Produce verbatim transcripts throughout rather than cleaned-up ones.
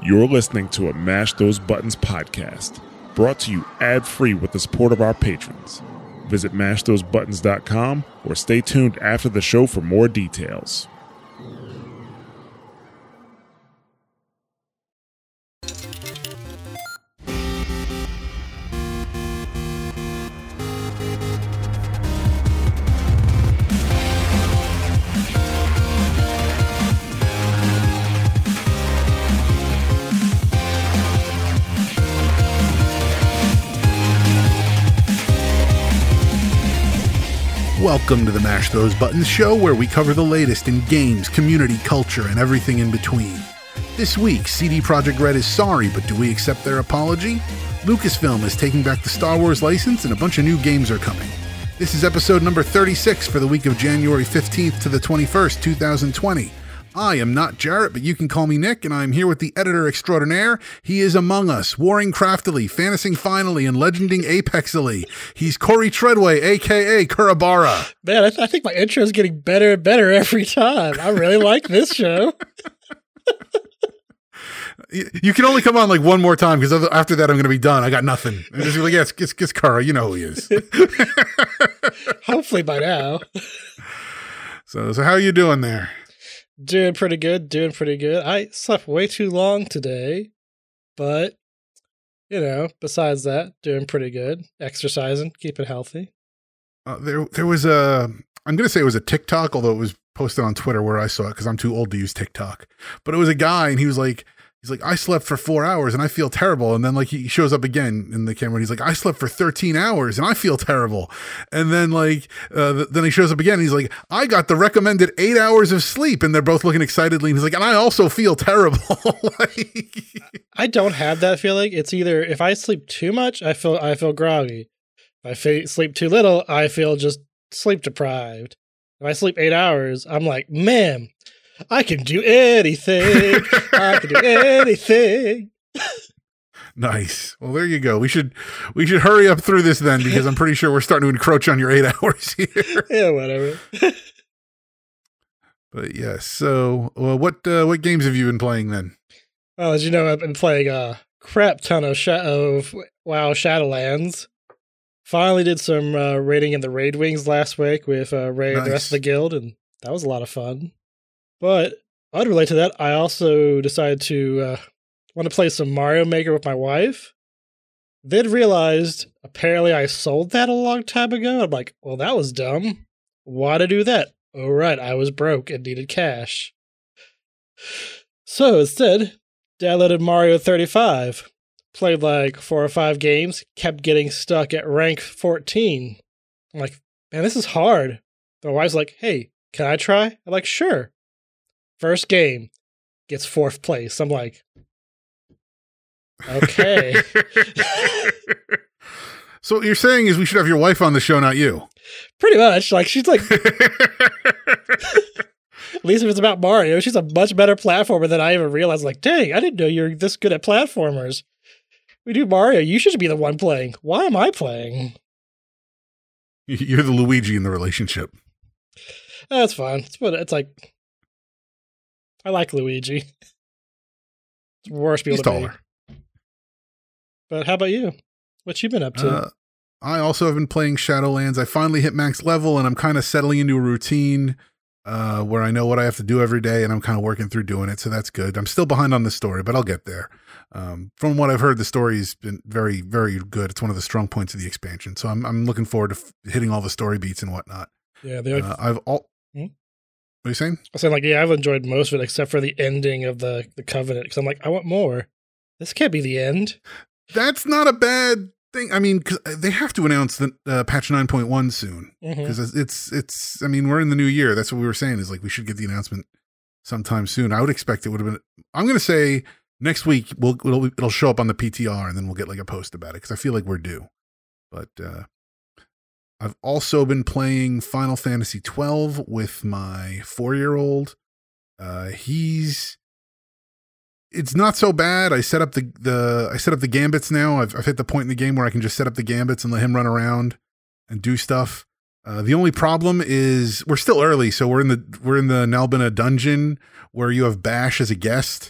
You're listening to a Mash Those Buttons podcast, brought to you ad-free with the support of our patrons. Visit mash those buttons dot com or stay tuned after the show for more details. Welcome to the Mash Those Buttons show, where we cover the latest in games, community, culture, and everything in between. This week, C D Projekt Red is sorry, but do we accept their apology? Lucasfilm is taking back the Star Wars license, and a bunch of new games are coming. This is episode number thirty-six for the week of January fifteenth to the twenty-first, two thousand twenty. I am not Jarrett, but you can call me Nick, and I'm here with the editor extraordinaire. He is among us, warring craftily, fantasing finally, and legending apexily. He's Corey Treadway, a k a. Kurabara. Man, I, th- I think my intro is getting better and better every time. I really like this show. you, you can only come on like one more time, because after that I'm going to be done. I got nothing. I'm just like, yeah, it's, it's, it's Kura. You know who he is. Hopefully by now. So, so how are you doing there? Doing pretty good, doing pretty good. I slept way too long today, but, you know, besides that, doing pretty good. Exercising, keeping healthy. Uh, there there was a, I'm going to say it was a TikTok, although it was posted on Twitter where I saw it because I'm too old to use TikTok. But it was a guy, and he was like, he's like, I slept for four hours and I feel terrible. And then like he shows up again in the camera and he's like, I slept for thirteen hours and I feel terrible. And then like, uh, then he shows up again and he's like, I got the recommended eight hours of sleep. And they're both looking excitedly. And he's like, and I also feel terrible. like, I don't have that feeling. It's either if I sleep too much, I feel, I feel groggy. If I fe- sleep too little, I feel just sleep deprived. If I sleep eight hours, I'm like, man, I can do anything. I can do anything. Nice. Well, there you go. We should we should hurry up through this then, because I'm pretty sure we're starting to encroach on your eight hours here. Yeah, whatever. But yeah. So, well, what uh, what games have you been playing then? Well, as you know, I've been playing a crap ton of, Sha- of WoW Shadowlands. Finally did some uh, raiding in the Raid Wings last week with uh, Ray nice. and the rest of the guild, and that was a lot of fun. But unrelated to that, I also decided to uh, want to play some Mario Maker with my wife. Then realized apparently I sold that a long time ago. I'm like, well, that was dumb. Why to do that? Oh, right, I was broke and needed cash. So instead, downloaded Mario thirty-five. Played like four or five games. Kept getting stuck at rank fourteen. I'm like, man, this is hard. My wife's like, hey, can I try? I'm like, sure. First game gets fourth place. I'm like, okay. So what you're saying is we should have your wife on the show, not you. Pretty much. Like, she's like, at least if it's about Mario, she's a much better platformer than I even realized. Like, dang, I didn't know you're this good at platformers. We do Mario. You should be the one playing. Why am I playing? You're the Luigi in the relationship. That's fine. It's what it's like. I like Luigi. It's worse people He's to taller. be. But how about you? What you been up to? Uh, I also have been playing Shadowlands. I finally hit max level, and I'm kind of settling into a routine uh, where I know what I have to do every day, and I'm kind of working through doing it, so that's good. I'm still behind on the story, but I'll get there. Um, from what I've heard, the story's been very, very good. It's one of the strong points of the expansion, so I'm I'm looking forward to f- hitting all the story beats and whatnot. Yeah, they uh, I've all. Hmm? What are you saying? I said, like, yeah, I've enjoyed most of it except for the ending of the, the Covenant. Because I'm like, I want more. This can't be the end. That's not a bad thing. I mean, cause they have to announce the uh, patch nine point one soon. Because mm-hmm. it's, it's, I mean, we're in the new year. That's what we were saying is like, we should get the announcement sometime soon. I would expect it would have been, I'm going to say next week, we'll, it'll, it'll show up on the P T R and then we'll get like a post about it. Because I feel like we're due. But, uh, I've also been playing Final Fantasy twelve with my four-year-old. Uh, he's, it's not so bad. I set up the, the, I set up the gambits now. I've, I've hit the point in the game where I can just set up the gambits and let him run around and do stuff. Uh, the only problem is we're still early. So we're in the, we're in the Nalbina dungeon where you have Bash as a guest.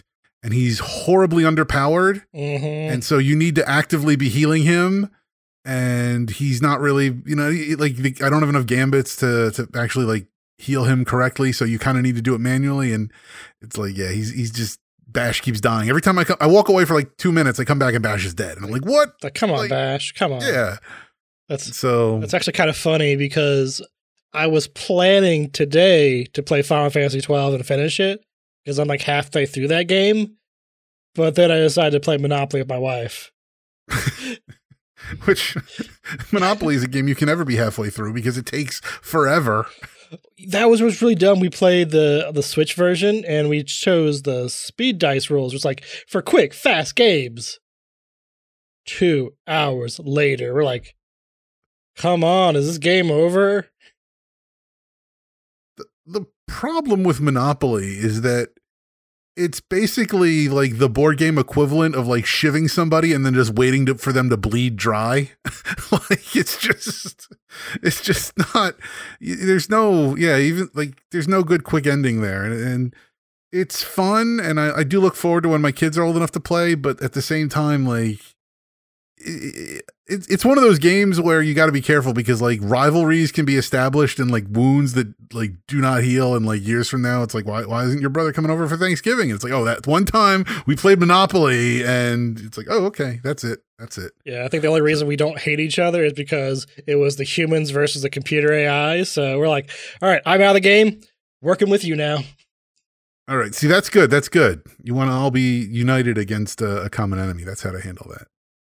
and he's horribly underpowered. Mm-hmm. And so you need to actively be healing him. And he's not really, you know, like I don't have enough gambits to, to actually like heal him correctly. So you kind of need to do it manually. And it's like, yeah, he's, he's just, Bash keeps dying. Every time I come, I walk away for like two minutes, I come back and Bash is dead. And I'm like, what? Like, come on, like, Bash. Come on. Yeah. That's so, that's actually kind of funny because I was planning today to play Final Fantasy twelve and finish it because I'm like halfway through that game. But then I decided to play Monopoly with my wife. Which Monopoly is a game you can never be halfway through because it takes forever. That was was really dumb. We played the the Switch version and we chose the speed dice rules. It was like for quick, fast games. Two hours later, we're like, come on, is this game over? The, the problem with Monopoly is that it's basically like the board game equivalent of like shivving somebody and then just waiting to, for them to bleed dry. Like it's just, it's just not, there's no, yeah, even like there's no good quick ending there. And, and it's fun. And I, I do look forward to when my kids are old enough to play, but at the same time, like it, it, it's one of those games where you got to be careful because like rivalries can be established and like wounds that like do not heal. And like years from now, it's like, why, why isn't your brother coming over for Thanksgiving? And it's like, oh, that one time we played Monopoly and it's like, oh, okay, that's it. That's it. Yeah. I think the only reason we don't hate each other is because it was the humans versus the computer A I. So we're like, all right, I'm out of the game, working with you now. All right. See, that's good. That's good. You want to all be united against a, a common enemy. That's how to handle that.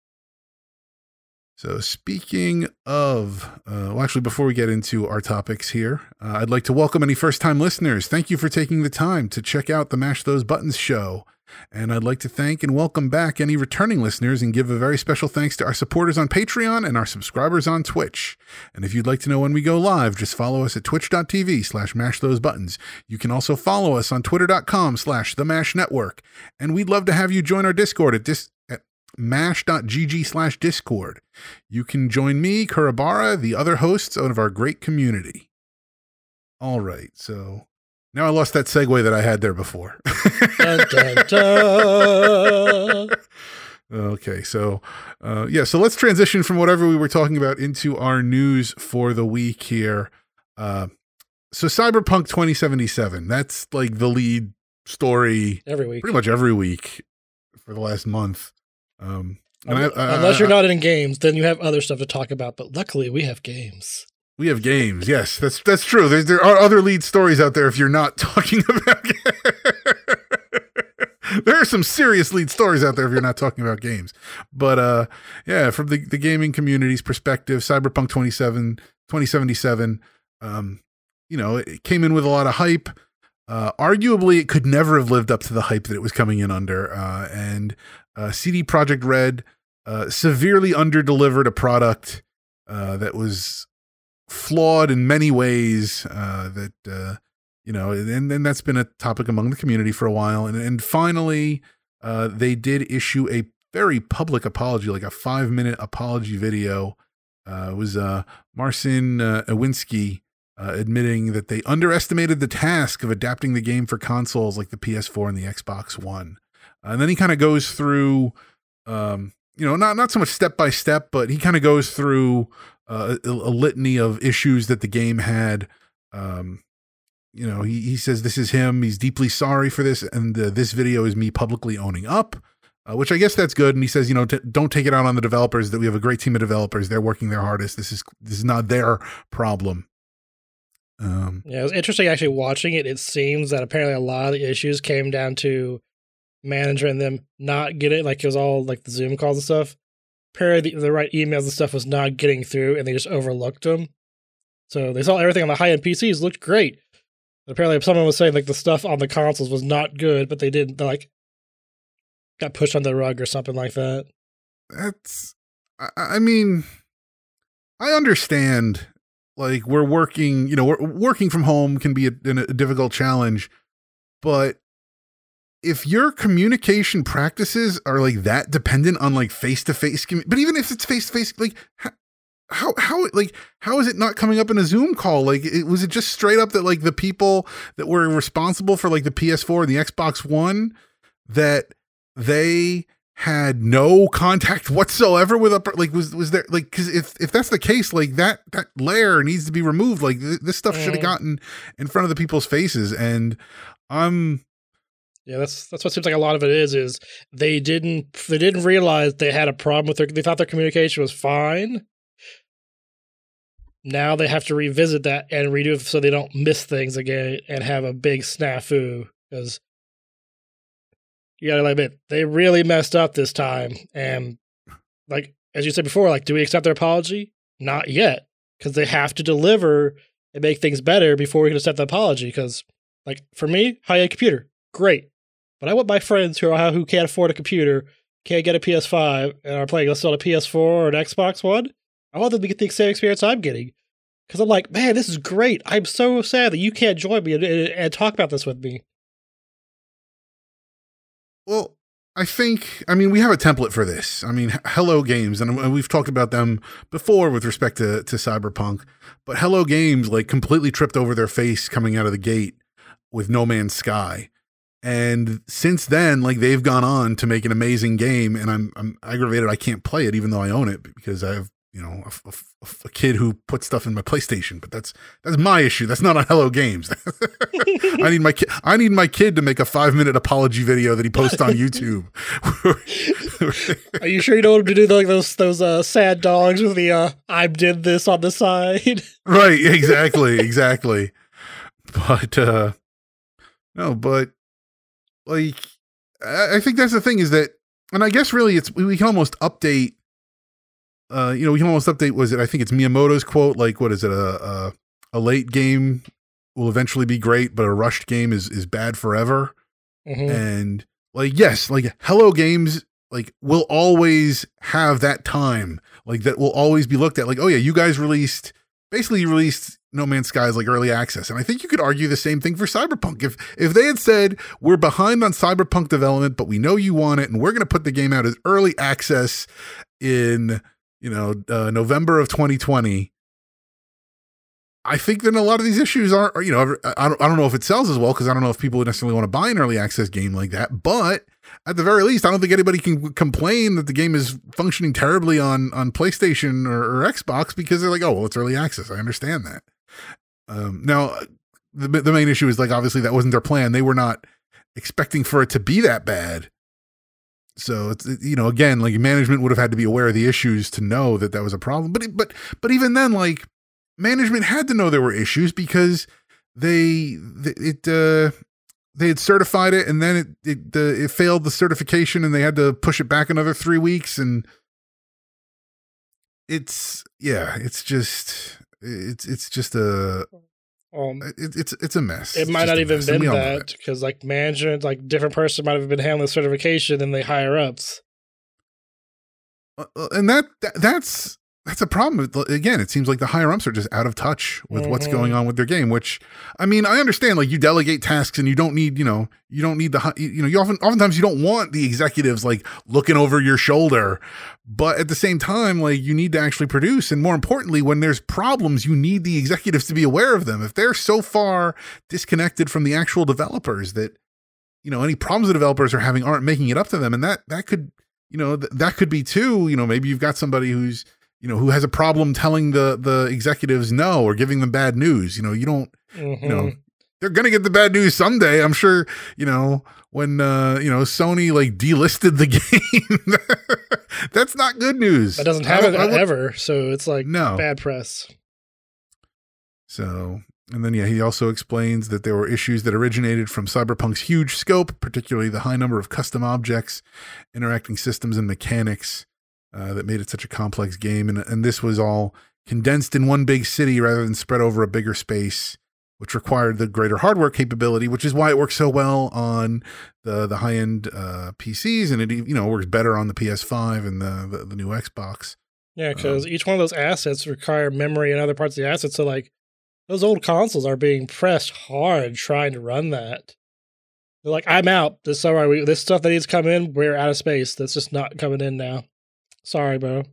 So speaking of, uh, well, actually, before we get into our topics here, uh, I'd like to welcome any first-time listeners. Thank you for taking the time to check out the Mash Those Buttons show. And I'd like to thank and welcome back any returning listeners and give a very special thanks to our supporters on Patreon and our subscribers on Twitch. And if you'd like to know when we go live, just follow us at twitch.tv slash mash those buttons. You can also follow us on twitter.com slash the Mash Network. And we'd love to have you join our Discord at dis- at mash.gg slash discord. You can join me, Kurabara, the other hosts of our great community. All right, so now I lost that segue that I had there before. Dun, dun, dun. Okay, so uh, yeah, so let's transition from whatever we were talking about into our news for the week here. Uh, so Cyberpunk twenty seventy-seven, that's like the lead story every week, pretty much every week for the last month. Um, and I, I, Unless I, you're not in games, then you have other stuff to talk about. But luckily, we have games. We have games. Yes, that's that's true. There's, there are other lead stories out there if you're not talking about there are some serious lead stories out there if you're not talking about games. But uh, yeah, from the, the gaming community's perspective, Cyberpunk twenty seventy-seven, um, you know, it came in with a lot of hype. Uh, arguably, it could never have lived up to the hype that it was coming in under. Uh, and uh, C D Projekt Red uh, severely underdelivered a product uh, that was flawed in many ways. Uh, that uh, you know, and and that's been a topic among the community for a while. And and finally, uh, they did issue a very public apology, like a five minute apology video. Uh, it was uh, Marcin uh, Iwinski. Uh, admitting that they underestimated the task of adapting the game for consoles like the P S four and the Xbox One. Uh, and then he kind of goes through, um, you know, not, not so much step by step, but he kind of goes through uh, a, a litany of issues that the game had. Um, you know, he, he says this is him. He's deeply sorry for this. And uh, this video is me publicly owning up, uh, which I guess that's good. And he says, you know, t- don't take it out on the developers, that we have a great team of developers. They're working their hardest. This is, this is not their problem. Um, yeah, it was interesting actually watching it. It seems that apparently a lot of the issues came down to management and them not getting, like it was all like the Zoom calls and stuff. Apparently the, the right emails and stuff was not getting through and they just overlooked them. So they saw everything on the high-end P Cs looked great. But apparently someone was saying like the stuff on the consoles was not good, but they didn't, they like got pushed on the rug or something like that. That's, I, I mean, I understand. Like we're working, you know, we're, working from home can be a, a difficult challenge, but if your communication practices are like that dependent on like face-to-face, but even if it's face-to-face, like how, how, like, how is it not coming up in a Zoom call? Like, it, was it just straight up that like the people that were responsible for like the P S four and the Xbox One, that they had no contact whatsoever with upper, like was was there like, because if if that's the case, like that that layer needs to be removed. Like th- this stuff should have gotten in front of the people's faces, and I'm yeah, that's that's what seems like a lot of it is is they didn't they didn't realize they had a problem with their, they thought their communication was fine. Now they have to revisit that and redo it so they don't miss things again and have a big snafu, because you gotta admit, they really messed up this time. And like, as you said before, like, do we accept their apology? Not yet, because they have to deliver and make things better before we can accept the apology. Because, like, for me, high-end computer, great. But I want my friends who are who can't afford a computer, can't get a P S five, and are playing, let's say, on a P S four or an Xbox One, I want them to get the same experience I'm getting. Because I'm like, man, this is great. I'm so sad that you can't join me and, and, and talk about this with me. Well, I think, I mean, we have a template for this. I mean, Hello Games, and we've talked about them before with respect to, to Cyberpunk, but Hello Games, like, completely tripped over their face coming out of the gate with No Man's Sky. And since then, like, they've gone on to make an amazing game, and I'm I'm aggravated I can't play it even though I own it, because I have, you know, a, a, a kid who puts stuff in my PlayStation. But that's that's my issue. That's not on Hello Games. I need my kid. I need my kid to make a five minute apology video that he posts on YouTube. Are you sure you don't want him to do like those those uh, sad dogs with the uh, "I did this" on the side? Right. Exactly. Exactly. But uh, no. But like, I, I think that's the thing is that, and I guess really it's we can almost update. Uh, you know, we can almost update, was it, I think it's Miyamoto's quote, like, what is it, a, a, a late game will eventually be great, but a rushed game is, is bad forever. Mm-hmm. And, like, yes, like, Hello Games, like, will always have that time, like, that will always be looked at, like, oh yeah, you guys released, basically you released No Man's Sky as, like, early access. And I think you could argue the same thing for Cyberpunk. If, if they had said, we're behind on Cyberpunk development, but we know you want it, and we're going to put the game out as early access in, you know, uh, November of twenty twenty, I think that a lot of these issues are, are you know, I don't, I don't know if it sells as well, because I don't know if people would necessarily want to buy an early access game like that. But at the very least, I don't think anybody can complain that the game is functioning terribly on, on PlayStation or, or Xbox, because they're like, oh, well, it's early access. I understand that. Um, now, the, the main issue is, like, obviously that wasn't their plan. They were not expecting for it to be that bad. So it's, you know, again, like, management would have had to be aware of the issues to know that that was a problem. But, but, but even then, like, management had to know there were issues, because they, it, uh, they had certified it, and then it, it, uh, it failed the certification, and they had to push it back another three weeks. And it's, yeah, it's just, it's, it's just a, Um, it, it's it's a mess. It it's might not even mess, been that, because like management, like different person might have been handling certification than the higher ups. Uh, and that, that that's that's a problem. Again, it seems like the higher ups are just out of touch with mm-hmm. what's going on with their game. Which, I mean, I understand. Like, you delegate tasks, and you don't need, you know, you don't need the, you know, you often oftentimes you don't want the executives like looking over your shoulder. But at the same time, like, you need to actually produce. And more importantly, when there's problems, you need the executives to be aware of them. If they're so far disconnected from the actual developers that, you know, any problems the developers are having aren't making it up to them. And that, that could, you know, th- that could be too, you know, maybe you've got somebody who's, you know, who has a problem telling the, the executives no, or giving them bad news. You know, you don't, mm-hmm. you know, they're going to get the bad news someday. I'm sure, you know, when, uh, you know, Sony like delisted the game, that's not good news. That doesn't happen ever. So it's like no. bad press. So, and then, yeah, he also explains that there were issues that originated from Cyberpunk's huge scope, particularly the high number of custom objects, interacting systems, and mechanics uh, that made it such a complex game. And, and this was all condensed in one big city rather than spread over a bigger space, which required the greater hardware capability, which is why it works so well on the the high end uh, P Cs, and it, you know, works better on the P S five and the the, the new Xbox. Yeah, because um, each one of those assets require memory and other parts of the asset. So like those old consoles are being pressed hard trying to run that. They're like, I'm out. This sorry, we, this stuff that needs to come in, we're out of space. That's just not coming in now. Sorry, bro.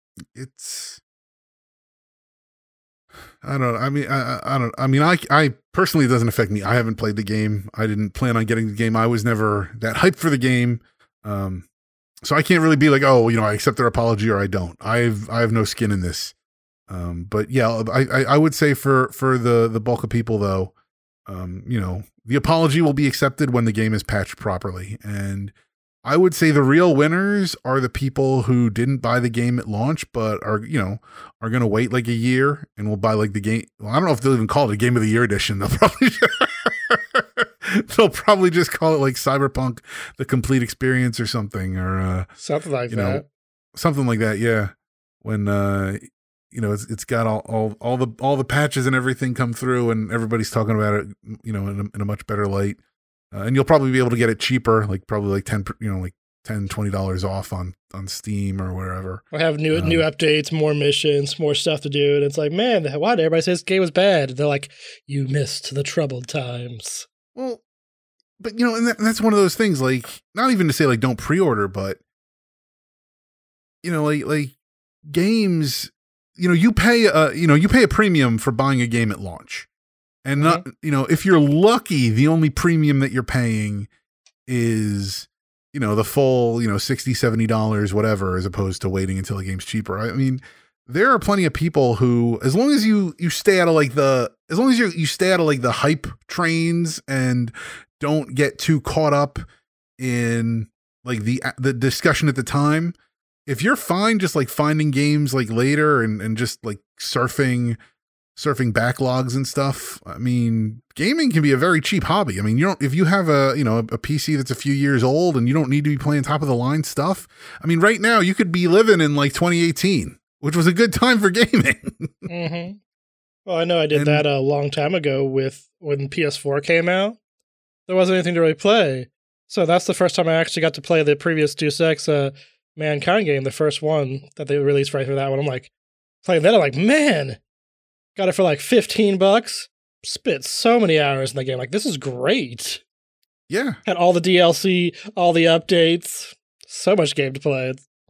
It's. I don't. I mean, I, I don't. I mean, I, I personally, it doesn't affect me. I haven't played the game. I didn't plan on getting the game. I was never that hyped for the game. Um, so I can't really be like, oh, you know, I accept their apology or I don't. I've I have no skin in this. Um, but yeah, I, I, I would say for for the the bulk of people though, um, you know, the apology will be accepted when the game is patched properly. And I would say the real winners are the people who didn't buy the game at launch, but are, you know, are going to wait like a year and will buy like the game. Well, I don't know if they'll even call it a Game of the Year edition. They'll probably, they'll probably just call it like Cyberpunk, the complete experience or something, or uh, something like you that. know, something like that. Yeah. When, uh, you know, it's, it's got all, all, all the, all the patches and everything come through and everybody's talking about it, you know, in a, in a much better light. Uh, and you'll probably be able to get it cheaper, like probably like ten, you know, like ten, twenty dollars off on, on Steam or wherever. We'll have new, um, new updates, more missions, more stuff to do. And it's like, man, why did everybody say this game was bad? And they're like, you missed the troubled times. Well, but you know, and, that, and that's one of those things, like, not even to say like, don't pre-order, but you know, like, like games, you know, you pay, uh, you know, you pay a premium for buying a game at launch. And not, mm-hmm. you know, if you're lucky, the only premium that you're paying is, you know, the full, you know, sixty dollars, seventy dollars, whatever, as opposed to waiting until the game's cheaper. I mean, there are plenty of people who, as long as you, you stay out of like the, as long as you, you stay out of like the hype trains and don't get too caught up in like the, the discussion at the time, if you're fine, just like finding games like later and, and just like surfing, surfing backlogs and stuff. I mean, gaming can be a very cheap hobby. I mean, you don't, if you have a, you know, a, a P C that's a few years old and you don't need to be playing top of the line stuff. I mean, right now you could be living in like twenty eighteen, which was a good time for gaming. Mm-hmm. Well, I know I did and, that a long time ago with when P S four came out. There wasn't anything to really play. So that's the first time I actually got to play the previous Deus Ex uh, Mankind game, the first one that they released right for that one. I'm like, playing that, I'm like, man, got it for like fifteen bucks. Spit so many hours in the game. Like, this is great. Yeah. Had all the D L C, all the updates. So much game to play.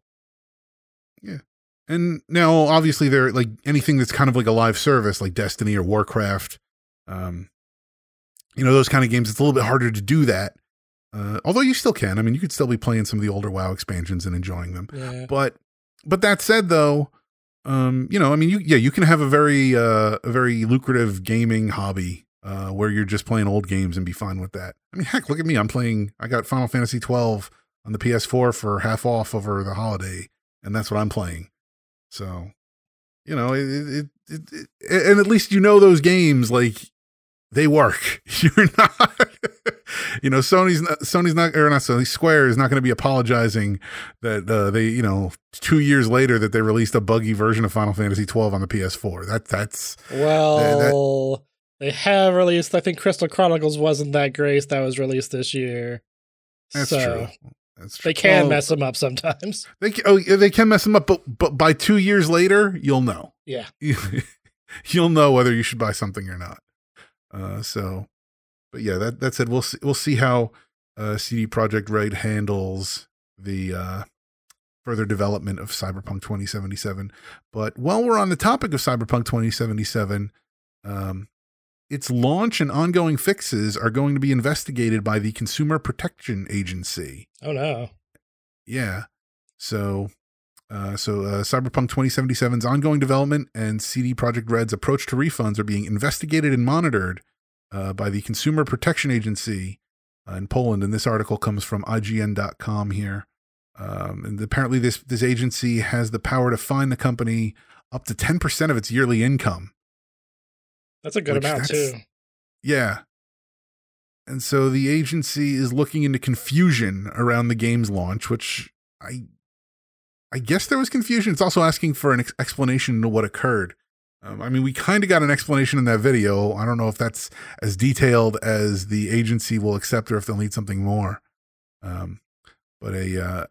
Yeah. And now, obviously, they're like anything that's kind of like a live service, like Destiny or Warcraft. Um, you know, those kind of games, it's a little bit harder to do that. Uh, although you still can. I mean, you could still be playing some of the older WoW expansions and enjoying them. Yeah. But, but that said, though, Um, you know, I mean, you, yeah, you can have a very, uh, a very lucrative gaming hobby, uh, where you're just playing old games and be fine with that. I mean, heck, look at me. I'm playing, I got Final Fantasy twelve on the P S four for half off over the holiday, and that's what I'm playing. So, you know, it, it, it, it and at least, you know, those games, like, they work. You're not, you know, Sony's not, Sony's not, or not Sony, Square is not going to be apologizing that uh, they, you know, two years later that they released a buggy version of Final Fantasy twelve on the P S four. That that's well, uh, that, they have released. I think Crystal Chronicles wasn't that great. That was released this year. That's so true. That's true. They can well, mess them up sometimes. They can, oh, they can mess them up, but but by two years later, you'll know. Yeah, you'll know whether you should buy something or not. Uh, so, but yeah, that, that said, we'll see, we'll see how, uh, C D Projekt Red handles the, uh, further development of Cyberpunk twenty seventy-seven. But while we're on the topic of Cyberpunk twenty seventy-seven, um, its launch and ongoing fixes are going to be investigated by the Consumer Protection Agency. Oh no. Yeah. So, Uh, so uh, Cyberpunk twenty seventy-seven's ongoing development and C D Projekt Red's approach to refunds are being investigated and monitored uh, by the Consumer Protection Agency uh, in Poland. And this article comes from I G N dot com here. Um, and apparently this, this agency has the power to fine the company up to ten percent of its yearly income. That's a good amount too. Yeah. And so the agency is looking into confusion around the game's launch, which I... I guess there was confusion. It's also asking for an ex- explanation to what occurred. Um, I mean, we kind of got an explanation in that video. I don't know if that's as detailed as the agency will accept or if they'll need something more. Um, but a uh,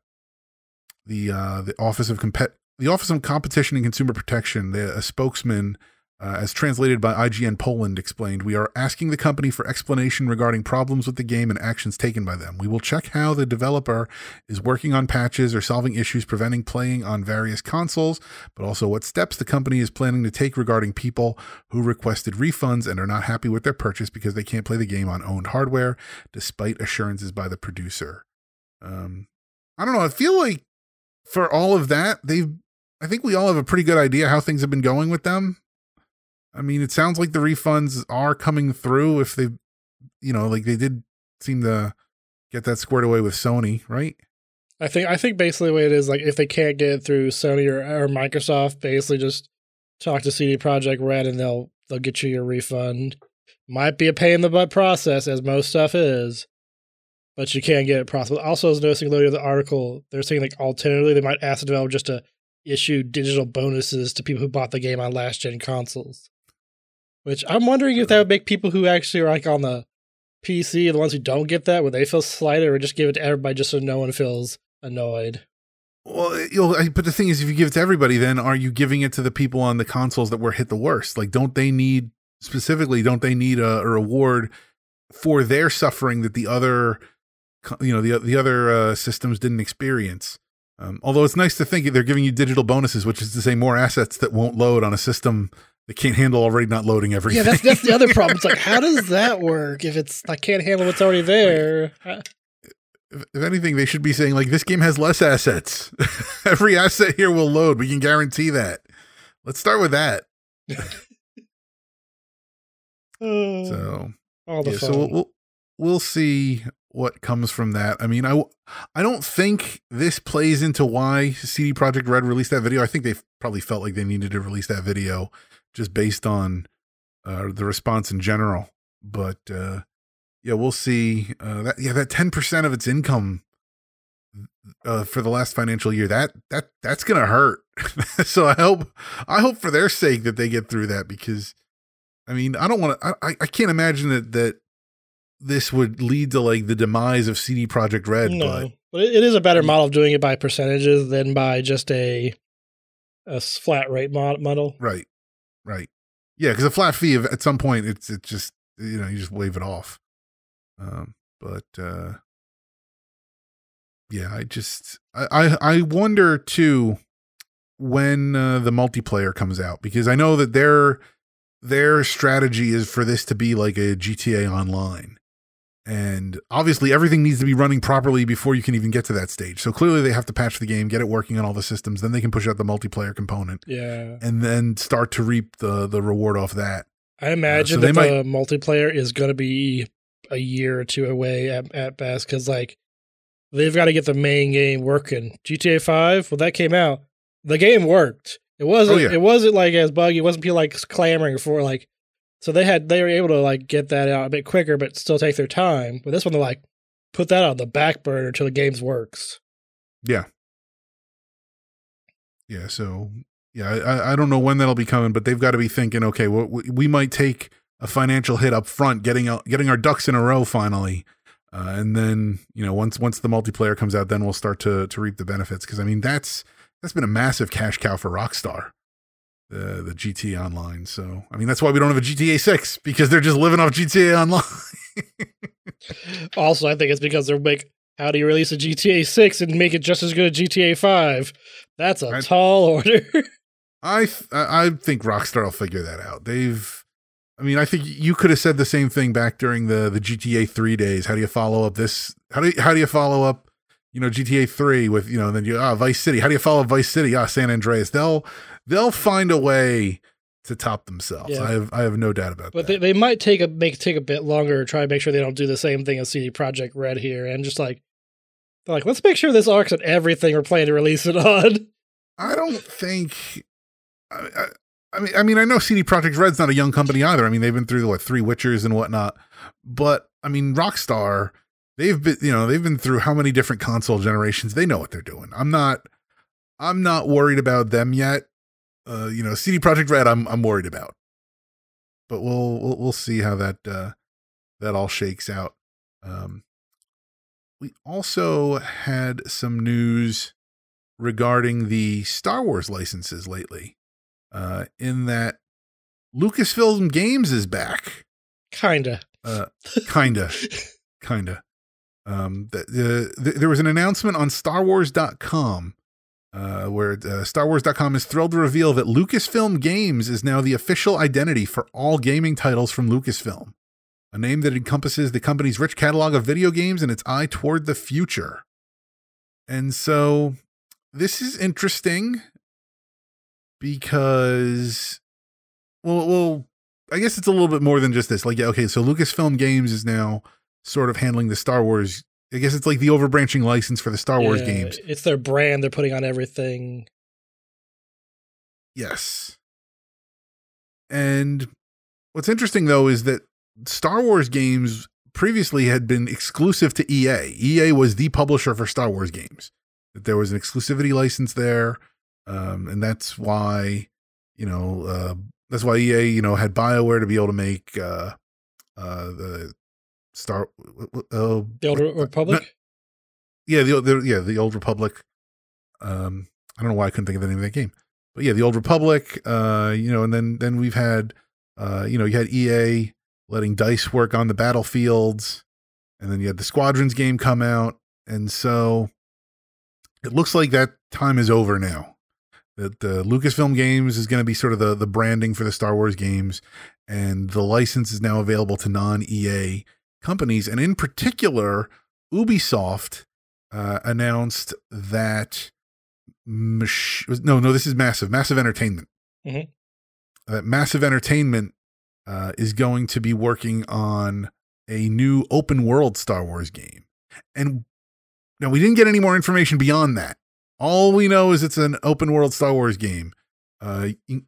the uh, the Office of Compet- the Office of Competition and Consumer Protection, the, a spokesman Uh, as translated by I G N Poland explained, we are asking the company for explanation regarding problems with the game and actions taken by them. We will check how the developer is working on patches or solving issues preventing playing on various consoles, but also what steps the company is planning to take regarding people who requested refunds and are not happy with their purchase because they can't play the game on owned hardware, despite assurances by the producer. Um, I don't know. I feel like for all of that, they've, I think we all have a pretty good idea how things have been going with them. I mean, it sounds like the refunds are coming through if they, you know, like they did seem to get that squared away with Sony, right? I think I think basically the way it is, like, if they can't get it through Sony or, or Microsoft, basically just talk to C D Projekt Red and they'll they'll get you your refund. Might be a pain in the butt process, as most stuff is, but you can get it processed. Also, I was noticing earlier in the article, they're saying, like, alternatively, they might ask the developer just to issue digital bonuses to people who bought the game on last-gen consoles. Which I'm wondering if that would make people who actually are like on the P C, the ones who don't get that, would they feel slighted, or just give it to everybody just so no one feels annoyed? Well, you'll, but the thing is, if you give it to everybody, then are you giving it to the people on the consoles that were hit the worst? Like, don't they need, specifically, don't they need a, a reward for their suffering that the other, you know, the the other uh, systems didn't experience? Um, although it's nice to think they're giving you digital bonuses, which is to say more assets that won't load on a system that can't handle already not loading everything. Yeah, that's that's the other problem. It's like, how does that work if it's I can't handle what's already there? If, if anything, they should be saying, like, this game has less assets. Every asset here will load. We can guarantee that. Let's start with that. oh, so, all the yeah, fun. so we'll, we'll we'll see what comes from that. I mean, I I don't think this plays into why C D Projekt Red released that video. I think they probably felt like they needed to release that video just based on uh, the response in general. But uh, yeah, we'll see. Uh, that yeah, that ten percent of its income uh, for the last financial year, that that that's gonna hurt. So I hope I hope for their sake that they get through that, because I mean, I don't want to. I I can't imagine that that this would lead to like the demise of C D Projekt Red. No, but, but it, it is a better model of doing it by percentages than by just a a flat rate mod- model. Right. Right. Yeah, because a flat fee, at some point, it's it just, you know, you just wave it off. Um, but uh, yeah, I just I, I I wonder too when uh, the multiplayer comes out, because I know that their their strategy is for this to be like a G T A Online. And obviously everything needs to be running properly before you can even get to that stage. So clearly they have to patch the game, get it working on all the systems, then they can push out the multiplayer component. Yeah. And then start to reap the the reward off that. I imagine uh, so that might, the multiplayer is going to be a year or two away at, at best, because like they've got to get the main game working. G T A five, well, that came out. The game worked. It wasn't. Oh, yeah. It wasn't like as buggy. It wasn't people like clamoring for like. So they had they were able to like get that out a bit quicker, but still take their time. But this one, they're like, put that on the back burner until the game works. Yeah. Yeah. So yeah, I I don't know when that'll be coming, but they've got to be thinking, okay, well, we, we might take a financial hit up front, getting out, getting our ducks in a row finally, uh, and then you know once once the multiplayer comes out, then we'll start to to reap the benefits. Because I mean that's that's been a massive cash cow for Rockstar. The the G T A Online. So, I mean, that's why we don't have a G T A six, because they're just living off G T A Online. Also, I think it's because they're like, how do you release a G T A six and make it just as good as G T A five? That's a I, tall order. I th- I think Rockstar will figure that out. They've, I mean, I think you could have said the same thing back during the, the G T A three days. How do you follow up this? How do you, how do you follow up, you know, G T A three with, you know, then you, ah, Vice City. How do you follow up Vice City? Ah, San Andreas. They'll, They'll find a way to top themselves. Yeah. I have I have no doubt about but that. But they, they might take a make take a bit longer to try to make sure they don't do the same thing as C D Projekt Red here, and just like they're like, let's make sure this arcs on everything we're planning to release it on. I don't think. I, I, I mean, I mean, I know C D Projekt Red's not a young company either. I mean, they've been through what three Witchers and whatnot. But I mean, Rockstar, they've been you know they've been through how many different console generations? They know what they're doing. I'm not. I'm not worried about them yet. Uh, you know, C D Projekt Red, I'm I'm worried about, but we'll we'll, we'll see how that uh, that all shakes out. Um, we also had some news regarding the Star Wars licenses lately, uh, in that Lucasfilm Games is back. Kinda. Uh, kinda. kinda. Um, the, the, the, there was an announcement on Star Wars dot com uh, where uh, Star Wars dot com is thrilled to reveal that Lucasfilm Games is now the official identity for all gaming titles from Lucasfilm, a name that encompasses the company's rich catalog of video games and its eye toward the future. And so this is interesting because, well, well, I guess it's a little bit more than just this. Like, yeah, okay, so Lucasfilm Games is now sort of handling the Star Wars. I guess it's like the overbranching license for the Star yeah, Wars games. It's their brand they're putting on everything. Yes. And what's interesting, though, is that Star Wars games previously had been exclusive to E A. E A was the publisher for Star Wars games. That there was an exclusivity license there. Um, and that's why, you know, uh, that's why E A, you know, had BioWare to be able to make uh, uh, the Star uh, the Old Republic. Not, yeah, the, the yeah the Old Republic. Um, I don't know why I couldn't think of the name of that game, but yeah, the Old Republic. Uh, you know, and then then we've had, uh, you know, you had E A letting DICE work on the battlefields, and then you had the Squadrons game come out, and so it looks like that time is over now. That uh, Lucasfilm Games is going to be sort of the the branding for the Star Wars games, and the license is now available to non-E A companies, and in particular, Ubisoft uh, announced that mach- no, no, this is massive, massive entertainment. Mm-hmm. That Massive Entertainment uh, is going to be working on a new open world Star Wars game, and now we didn't get any more information beyond that. All we know is it's an open world Star Wars game. Uh,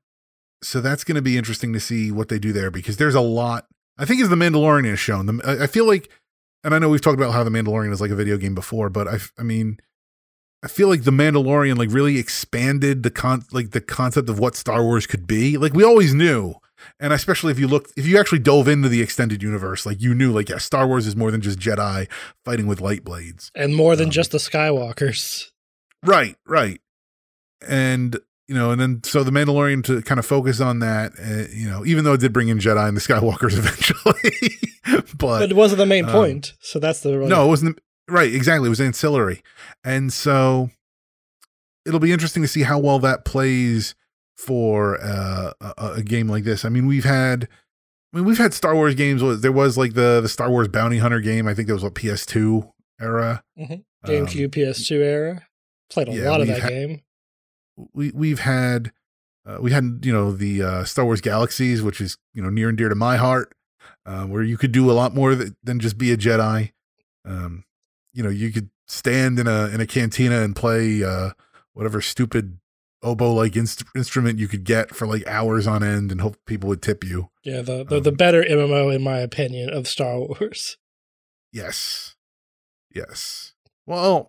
so that's going to be interesting to see what they do there, because there's a lot. I think as The Mandalorian has shown, the, I feel like, and I know we've talked about how The Mandalorian is like a video game before, but I, I mean, I feel like The Mandalorian like really expanded the con, like the concept of what Star Wars could be. Like we always knew, and especially if you look, if you actually dove into the extended universe, like you knew, like yeah, Star Wars is more than just Jedi fighting with light blades, and more than um, just the Skywalkers. Right, right, and. You know, and then so the Mandalorian to kind of focus on that, uh, you know, even though it did bring in Jedi and the Skywalkers eventually, but, but it wasn't the main um, point. So that's the really- no, it wasn't right. Exactly, it was ancillary, and so it'll be interesting to see how well that plays for uh, a, a game like this. I mean, we've had, I mean, we've had Star Wars games. There was like the the Star Wars Bounty Hunter game. I think that was what P S two era, mm-hmm. GameCube, um, P S two era. Played a yeah, lot of that ha- game. We we've had uh, we had you know the uh, Star Wars Galaxies, which is you know near and dear to my heart, uh, where you could do a lot more th- than just be a Jedi. Um, you know, you could stand in a in a cantina and play uh, whatever stupid oboe like inst- instrument you could get for like hours on end, and hope people would tip you. Yeah, the the, um, the better M M O in my opinion of Star Wars. Yes, yes. Well.